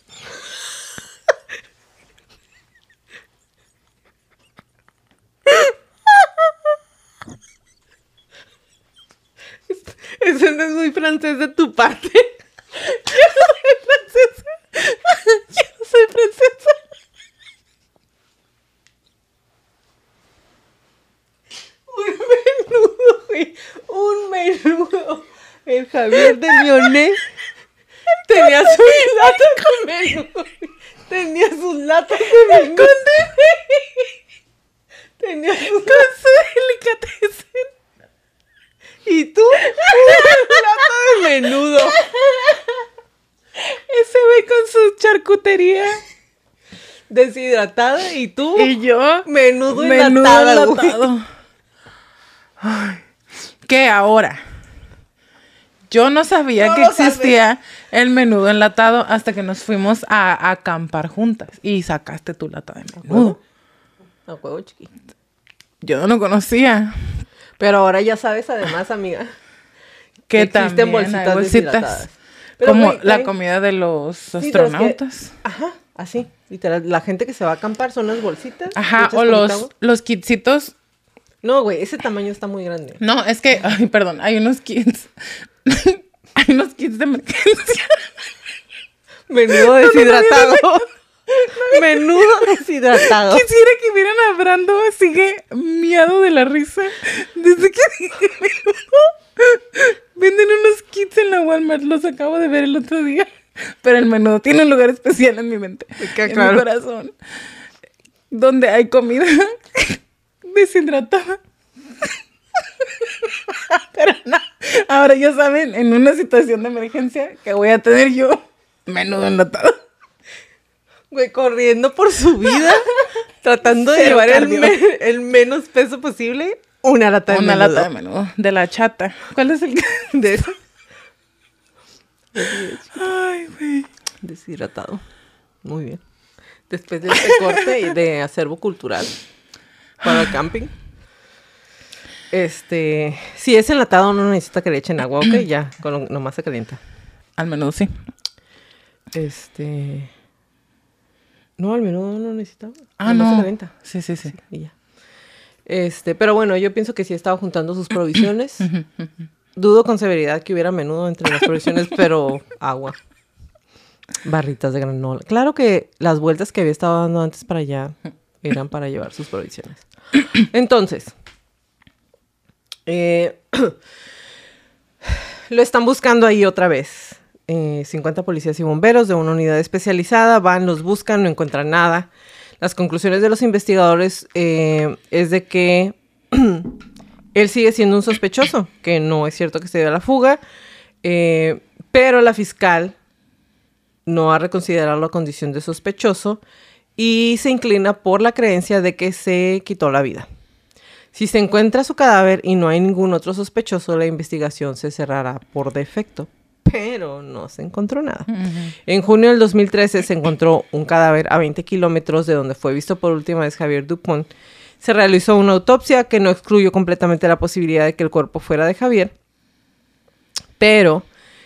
Eso no es muy francés de tu parte. Yo no soy francesa. Un menudo, güey. Un menudo. El Javier de Lione tenía sus latas de menudo. Tenía sus latas de menudo. Tenía sus con su delicatessen. ¿Y tú? Un plato de menudo. Ese güey con su charcutería. Deshidratada. ¿Y tú? Y yo. Menudo enlatado. Ay. ¿Qué ahora? Yo no sabía que existía el menudo enlatado hasta que nos fuimos a acampar juntas y sacaste tu lata de menudo. A huevo chiquito. Yo no lo conocía. Pero ahora ya sabes, además, amiga, que existen bolsitas deshidratadas. Como la comida de los astronautas. Ajá, así. Literal, la gente que se va a acampar son las bolsitas. Ajá, o los kitsitos. No, güey, ese tamaño está muy grande. No, es que, ay, perdón, hay unos kits. Hay unos kits de emergencia. Menudo deshidratado. Menudo deshidratado. Quisiera que vieran a Brando, sigue miado de la risa. Desde que dije menudo. Venden unos kits en la Walmart, los acabo de ver el otro día. Pero el menudo tiene un lugar especial en mi mente, en mi corazón. Donde hay comida deshidratada. Pero no, ahora ya saben, en una situación de emergencia, que voy a tener yo menudo enlatado. Güey, corriendo por su vida, tratando de llevar el menos peso posible, una lata de menudo. Una lata de menudo, de la chata. ¿Cuál es el de eso? Ay, güey. Deshidratado. Muy bien. Después de este corte y de acervo cultural para el camping. Si es enlatado, no necesita que le echen agua, ok, ya, nomás se calienta. Al menudo, sí. No, al menudo no necesita. No. Se calienta. Sí. Y ya. Pero bueno, yo pienso que sí estaba juntando sus provisiones. Dudo con severidad que hubiera menudo entre las provisiones, pero agua. Barritas de granola. Claro que las vueltas que había estado dando antes para allá eran para llevar sus provisiones. Entonces, lo están buscando ahí otra vez. 50 policías y bomberos de una unidad especializada van, los buscan, no encuentran nada. Las conclusiones de los investigadores es de que él sigue siendo un sospechoso, que no es cierto que se dio a la fuga, pero la fiscal no ha reconsiderado la condición de sospechoso y se inclina por la creencia de que se quitó la vida. Si se encuentra su cadáver y no hay ningún otro sospechoso, la investigación se cerrará por defecto. Pero no se encontró nada. En junio del 2013 se encontró un cadáver a 20 kilómetros de donde fue visto por última vez Javier Dupont. Se realizó una autopsia que no excluyó completamente la posibilidad de que el cuerpo fuera de Javier. Pero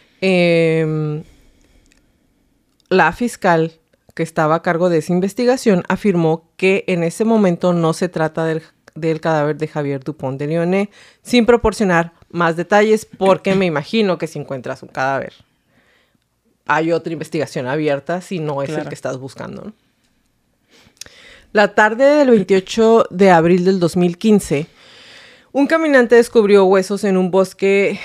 la fiscal que estaba a cargo de esa investigación afirmó que en ese momento no se trata del cadáver de Javier Dupont de Ligonnès, sin proporcionar más detalles, porque me imagino que si encuentras un cadáver hay otra investigación abierta si no es el que estás buscando, ¿no? La tarde del 28 de abril del 2015, un caminante descubrió huesos en un bosque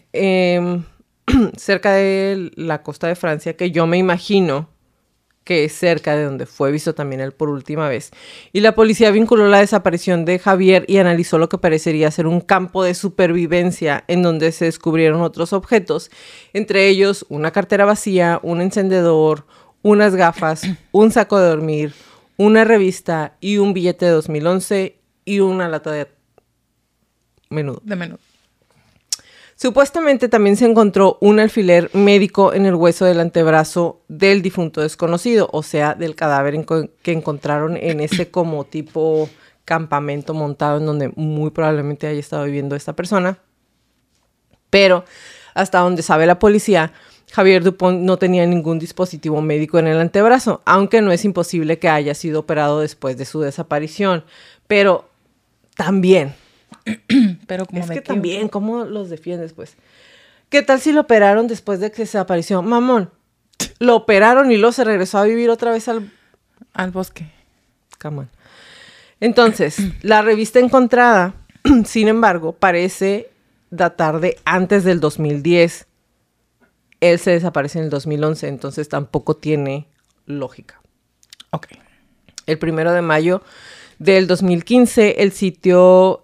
cerca de la costa de Francia, que yo me imagino que es cerca de donde fue visto también él por última vez. Y la policía vinculó la desaparición de Javier y analizó lo que parecería ser un campo de supervivencia en donde se descubrieron otros objetos, entre ellos una cartera vacía, un encendedor, unas gafas, un saco de dormir, una revista y un billete de 2011 y una lata de menudo. Supuestamente también se encontró un alfiler médico en el hueso del antebrazo del difunto desconocido, o sea, del cadáver que encontraron en ese como tipo campamento montado en donde muy probablemente haya estado viviendo esta persona. Pero hasta donde sabe la policía, Javier Dupont no tenía ningún dispositivo médico en el antebrazo, aunque no es imposible que haya sido operado después de su desaparición. Pero también... Pero como es que también, ¿cómo los defiendes, pues? ¿Qué tal si lo operaron después de que se desapareció? Mamón, lo operaron y luego se regresó a vivir otra vez al bosque. Come on. Entonces, la revista encontrada, sin embargo, parece datar de antes del 2010. Él se desaparece en el 2011, entonces tampoco tiene lógica. Ok. El 1 de mayo del 2015, el sitio...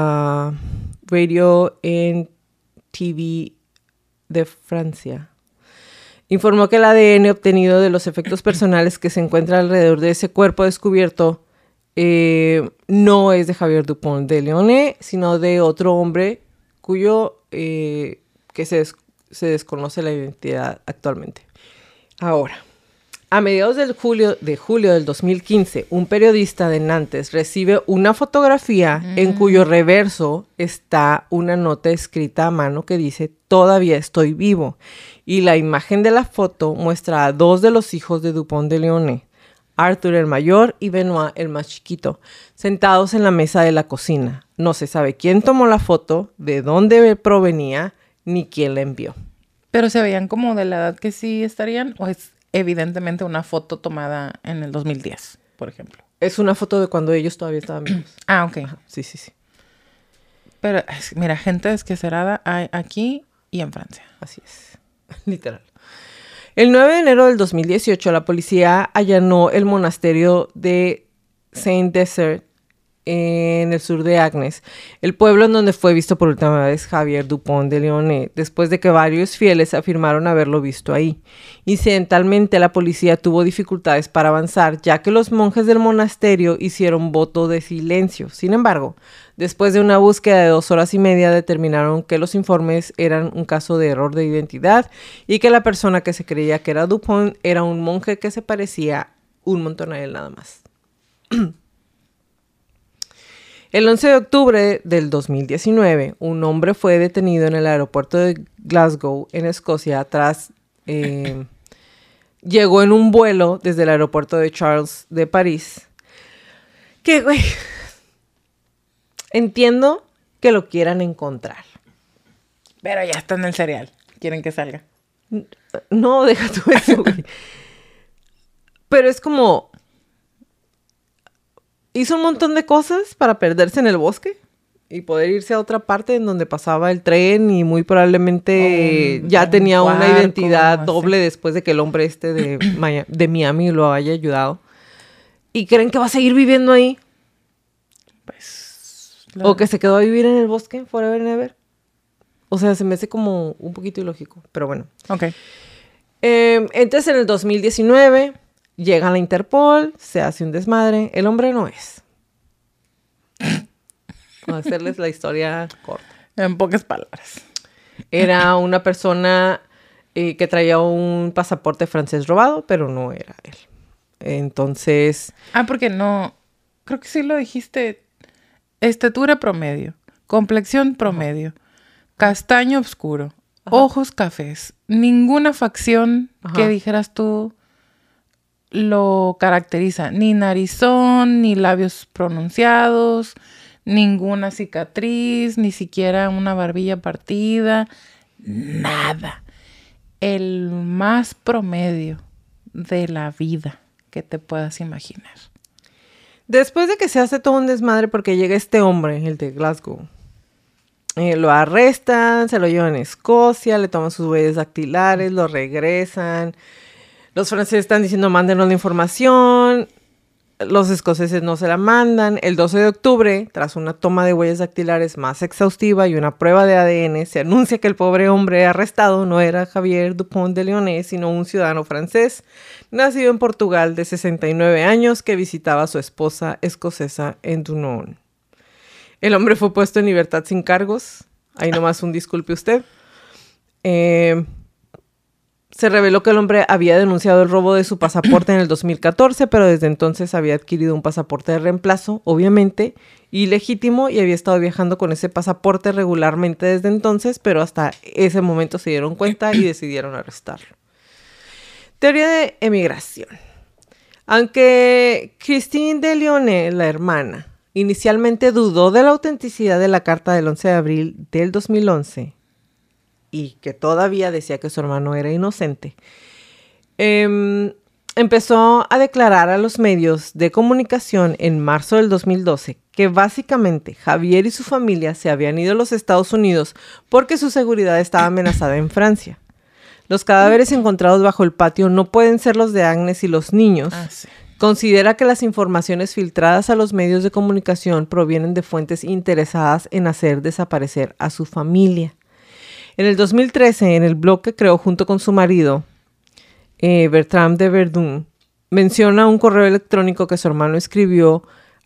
Radio and TV de Francia informó que el ADN obtenido de los efectos personales que se encuentra alrededor de ese cuerpo descubierto no es de Javier Dupont de Ligonnès, sino de otro hombre cuyo que se se desconoce la identidad actualmente. Ahora, a mediados de julio del 2015, un periodista de Nantes recibe una fotografía en cuyo reverso está una nota escrita a mano que dice "Todavía estoy vivo", y la imagen de la foto muestra a 2 de los hijos de Dupont de Ligonnès, Arthur el mayor y Benoit el más chiquito, sentados en la mesa de la cocina. No se sabe quién tomó la foto, de dónde provenía, ni quién la envió. ¿Pero se veían como de la edad que sí estarían? ¿O es evidentemente una foto tomada en el 2010, por ejemplo? Es una foto de cuando ellos todavía estaban vivos. Ah, ok. Ajá, sí. Pero, mira, gente desquecerada hay aquí y en Francia. Así es, literal. El 9 de enero del 2018, la policía allanó el monasterio de Saint-Desert en el sur de Agnes, el pueblo en donde fue visto por última vez Javier Dupont de Ligonnès, después de que varios fieles afirmaron haberlo visto ahí. Incidentalmente, la policía tuvo dificultades para avanzar, ya que los monjes del monasterio hicieron voto de silencio. Sin embargo, después de una búsqueda de 2 horas y media, determinaron que los informes eran un caso de error de identidad y que la persona que se creía que era Dupont era un monje que se parecía un montón a él nada más. El 11 de octubre del 2019, un hombre fue detenido en el aeropuerto de Glasgow, en Escocia, llegó en un vuelo desde el aeropuerto de Charles de París. Que, güey, entiendo que lo quieran encontrar. Pero ya está en el cereal. Quieren que salga. No, deja tú eso, güey. Pero es como... hizo un montón de cosas para perderse en el bosque y poder irse a otra parte en donde pasaba el tren y muy probablemente ya tenía una identidad doble después de que el hombre de Miami lo haya ayudado. ¿Y creen que va a seguir viviendo ahí? Pues... ¿O que se quedó a vivir en el bosque forever and ever? O sea, se me hace como un poquito ilógico, pero bueno. Ok. Entonces, en el 2019... llega a la Interpol, se hace un desmadre. El hombre no es. Vamos a hacerles la historia corta. En pocas palabras. Era una persona que traía un pasaporte francés robado, pero no era él. Entonces... porque no... creo que sí lo dijiste. Estatura promedio. Complexión promedio. Castaño oscuro. Ojos cafés. Ninguna facción que dijeras tú... lo caracteriza. Ni narizón, ni labios pronunciados, ninguna cicatriz, ni siquiera una barbilla partida, nada. El más promedio de la vida que te puedas imaginar. Después de que se hace todo un desmadre porque llega este hombre, el de Glasgow, lo arrestan, se lo llevan a Escocia, le toman sus huellas dactilares, lo regresan. Los franceses están diciendo, mándenos la información. Los escoceses no se la mandan. El 12 de octubre, tras una toma de huellas dactilares más exhaustiva y una prueba de ADN, se anuncia que el pobre hombre arrestado no era Javier Dupont de Ligonnès, sino un ciudadano francés, nacido en Portugal, de 69 años, que visitaba a su esposa escocesa en Dunoon. El hombre fue puesto en libertad sin cargos. Ahí nomás un disculpe usted. Se reveló que el hombre había denunciado el robo de su pasaporte en el 2014, pero desde entonces había adquirido un pasaporte de reemplazo, obviamente, ilegítimo, y había estado viajando con ese pasaporte regularmente desde entonces, pero hasta ese momento se dieron cuenta y decidieron arrestarlo. Teoría de emigración. Aunque Christine de Ligonnès, la hermana, inicialmente dudó de la autenticidad de la carta del 11 de abril del 2011, y que todavía decía que su hermano era inocente, empezó a declarar a los medios de comunicación en marzo del 2012 que básicamente Javier y su familia se habían ido a los Estados Unidos porque su seguridad estaba amenazada en Francia. Los cadáveres encontrados bajo el patio no pueden ser los de Agnes y los niños. Sí. Considera que las informaciones filtradas a los medios de comunicación provienen de fuentes interesadas en hacer desaparecer a su familia. En el 2013, en el blog que creó junto con su marido, Bertrand de Verdun, menciona un correo electrónico que su hermano escribió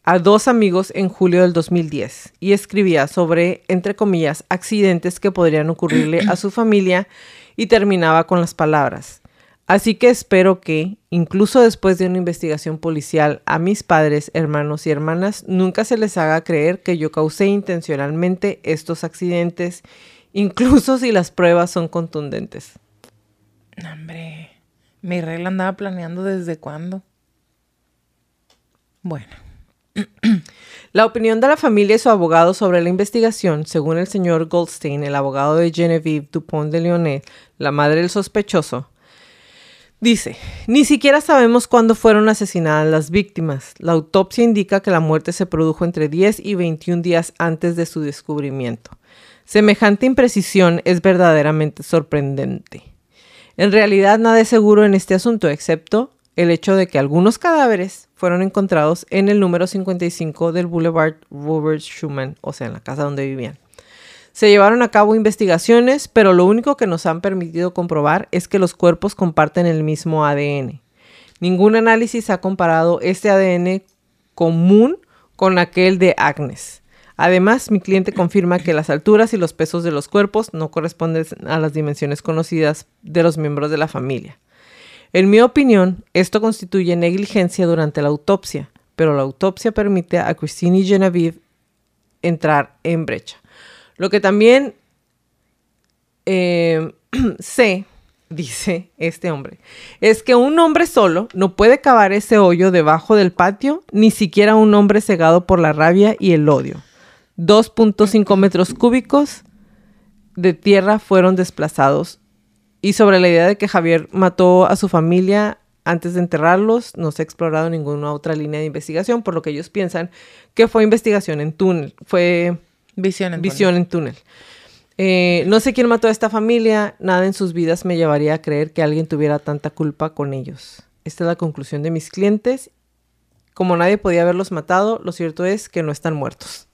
a 2 amigos en julio del 2010 y escribía sobre, entre comillas, accidentes que podrían ocurrirle a su familia y terminaba con las palabras: así que espero que, incluso después de una investigación policial, a mis padres, hermanos y hermanas nunca se les haga creer que yo causé intencionalmente estos accidentes, incluso si las pruebas son contundentes. Hombre, mi regla andaba planeando desde cuándo. Bueno. La opinión de la familia y su abogado sobre la investigación, según el señor Goldstein, el abogado de Genevieve Dupont de Ligonnès, la madre del sospechoso, dice: ni siquiera sabemos cuándo fueron asesinadas las víctimas. La autopsia indica que la muerte se produjo entre 10 y 21 días antes de su descubrimiento. Semejante imprecisión es verdaderamente sorprendente. En realidad nada es seguro en este asunto, excepto el hecho de que algunos cadáveres fueron encontrados en el número 55 del Boulevard Robert Schuman, o sea, en la casa donde vivían. Se llevaron a cabo investigaciones, pero lo único que nos han permitido comprobar es que los cuerpos comparten el mismo ADN. Ningún análisis ha comparado este ADN común con aquel de Agnes. Además, mi cliente confirma que las alturas y los pesos de los cuerpos no corresponden a las dimensiones conocidas de los miembros de la familia. En mi opinión, esto constituye negligencia durante la autopsia, pero la autopsia permite a Christine y Genevieve entrar en brecha. Lo que también sé, dice este hombre, es que un hombre solo no puede cavar ese hoyo debajo del patio, ni siquiera un hombre cegado por la rabia y el odio. 2.5 metros cúbicos de tierra fueron desplazados. Y sobre la idea de que Javier mató a su familia antes de enterrarlos, no se ha explorado ninguna otra línea de investigación, por lo que ellos piensan que fue investigación en túnel, fue visión en túnel. No sé quién mató a esta familia, nada en sus vidas me llevaría a creer que alguien tuviera tanta culpa con ellos. Esta es la conclusión de mis clientes. Como nadie podía haberlos matado, lo cierto es que no están muertos.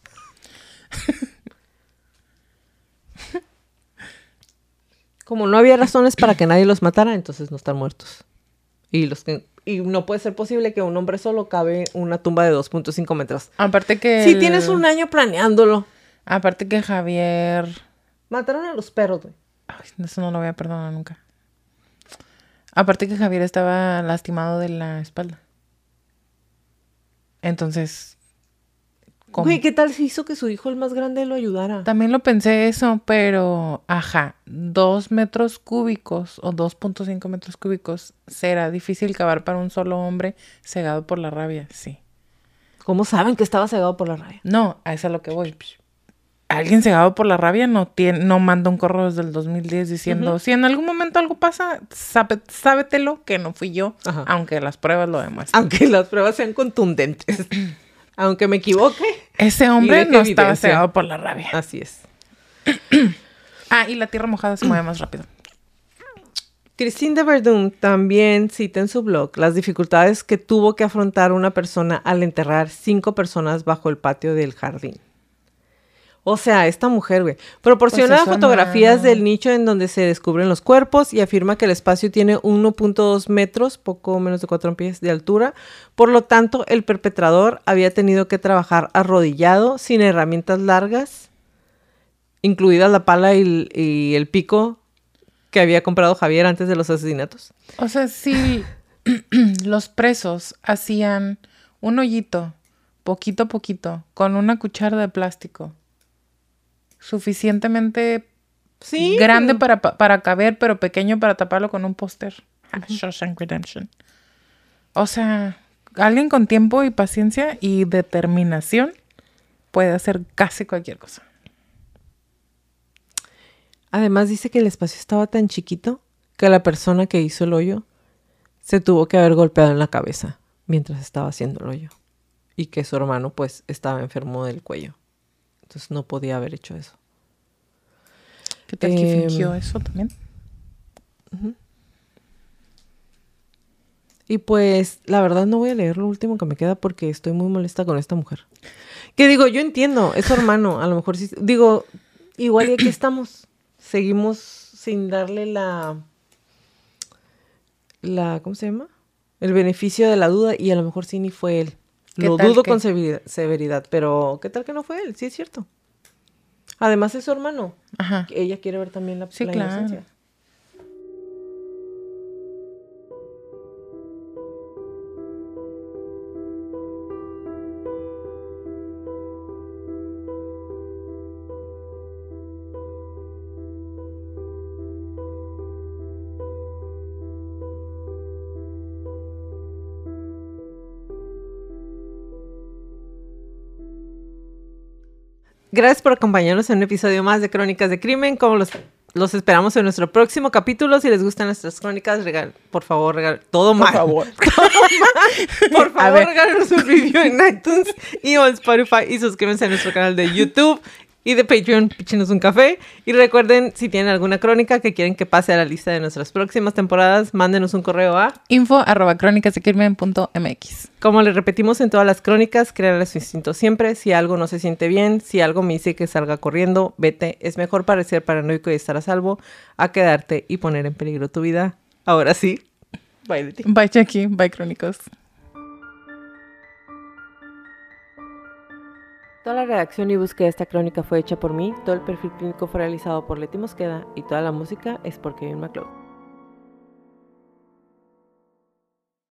Como no había razones para que nadie los matara, entonces no están muertos. Y no puede ser posible que un hombre solo cabe una tumba de 2.5 metros. Aparte que... Sí, tienes un año planeándolo. Aparte que Javier... Mataron a los perros, güey. Ay, eso no lo voy a perdonar nunca. Aparte que Javier estaba lastimado de la espalda. Entonces... Güey, ¿qué tal si hizo que su hijo, el más grande, lo ayudara? También lo pensé eso, pero... 2 metros cúbicos o 2.5 metros cúbicos será difícil cavar para un solo hombre cegado por la rabia, sí. ¿Cómo saben que estaba cegado por la rabia? No, a eso es a lo que voy. Alguien cegado por la rabia no manda un correo desde el 2010 diciendo, si en algún momento algo pasa, sábetelo que no fui yo, aunque las pruebas lo demuestran. Aunque las pruebas sean contundentes. Aunque me equivoque. Ese hombre no estaba cegado por la rabia. Así es. Y la tierra mojada se mueve más rápido. Christine de Verdun también cita en su blog las dificultades que tuvo que afrontar una persona al enterrar 5 personas bajo el patio del jardín. O sea, esta mujer, güey, proporciona pues fotografías del nicho en donde se descubren los cuerpos y afirma que el espacio tiene 1.2 metros, poco menos de 4 pies de altura. Por lo tanto, el perpetrador había tenido que trabajar arrodillado, sin herramientas largas, incluidas la pala y el pico que había comprado Javier antes de los asesinatos. O sea, si los presos hacían un hoyito, poquito a poquito, con una cuchara de plástico, suficientemente grande para caber, pero pequeño para taparlo con un póster. Shawshank Redemption. O sea, alguien con tiempo y paciencia y determinación puede hacer casi cualquier cosa. Además dice que el espacio estaba tan chiquito que la persona que hizo el hoyo se tuvo que haber golpeado en la cabeza mientras estaba haciendo el hoyo. Y que su hermano pues estaba enfermo del cuello. Entonces no podía haber hecho eso. ¿Qué tal que fingió eso también? Y pues la verdad no voy a leer lo último que me queda porque estoy muy molesta con esta mujer. Que digo, yo entiendo, es su hermano, a lo mejor sí. Digo, igual y aquí estamos. Seguimos sin darle la ¿cómo se llama? El beneficio de la duda y a lo mejor sí ni fue él. Lo dudo con severidad, pero ¿qué tal que no fue él? Sí, es cierto. Además es su hermano. Ajá. Ella quiere ver también la inocencia. Gracias por acompañarnos en un episodio más de Crónicas de Crimen. Como los esperamos en nuestro próximo capítulo. Si les gustan nuestras crónicas, por favor, todo mal. Por favor, regálenos un review en iTunes y en Spotify. Y suscríbanse a nuestro canal de YouTube y de Patreon. Píchenos un café. Y recuerden, si tienen alguna crónica que quieren que pase a la lista de nuestras próximas temporadas, mándenos un correo a info@cronicasdecrimen.mx. Como les repetimos en todas las crónicas, créanle su instinto siempre. Si algo no se siente bien, si algo me dice que salga corriendo, vete. Es mejor parecer paranoico y estar a salvo a quedarte y poner en peligro tu vida. Ahora sí. Bye, Leti. Bye, Jackie. Bye, Crónicos. Toda la redacción y búsqueda de esta crónica fue hecha por mí, todo el perfil clínico fue realizado por Leti Mosqueda y toda la música es por Kevin MacLeod.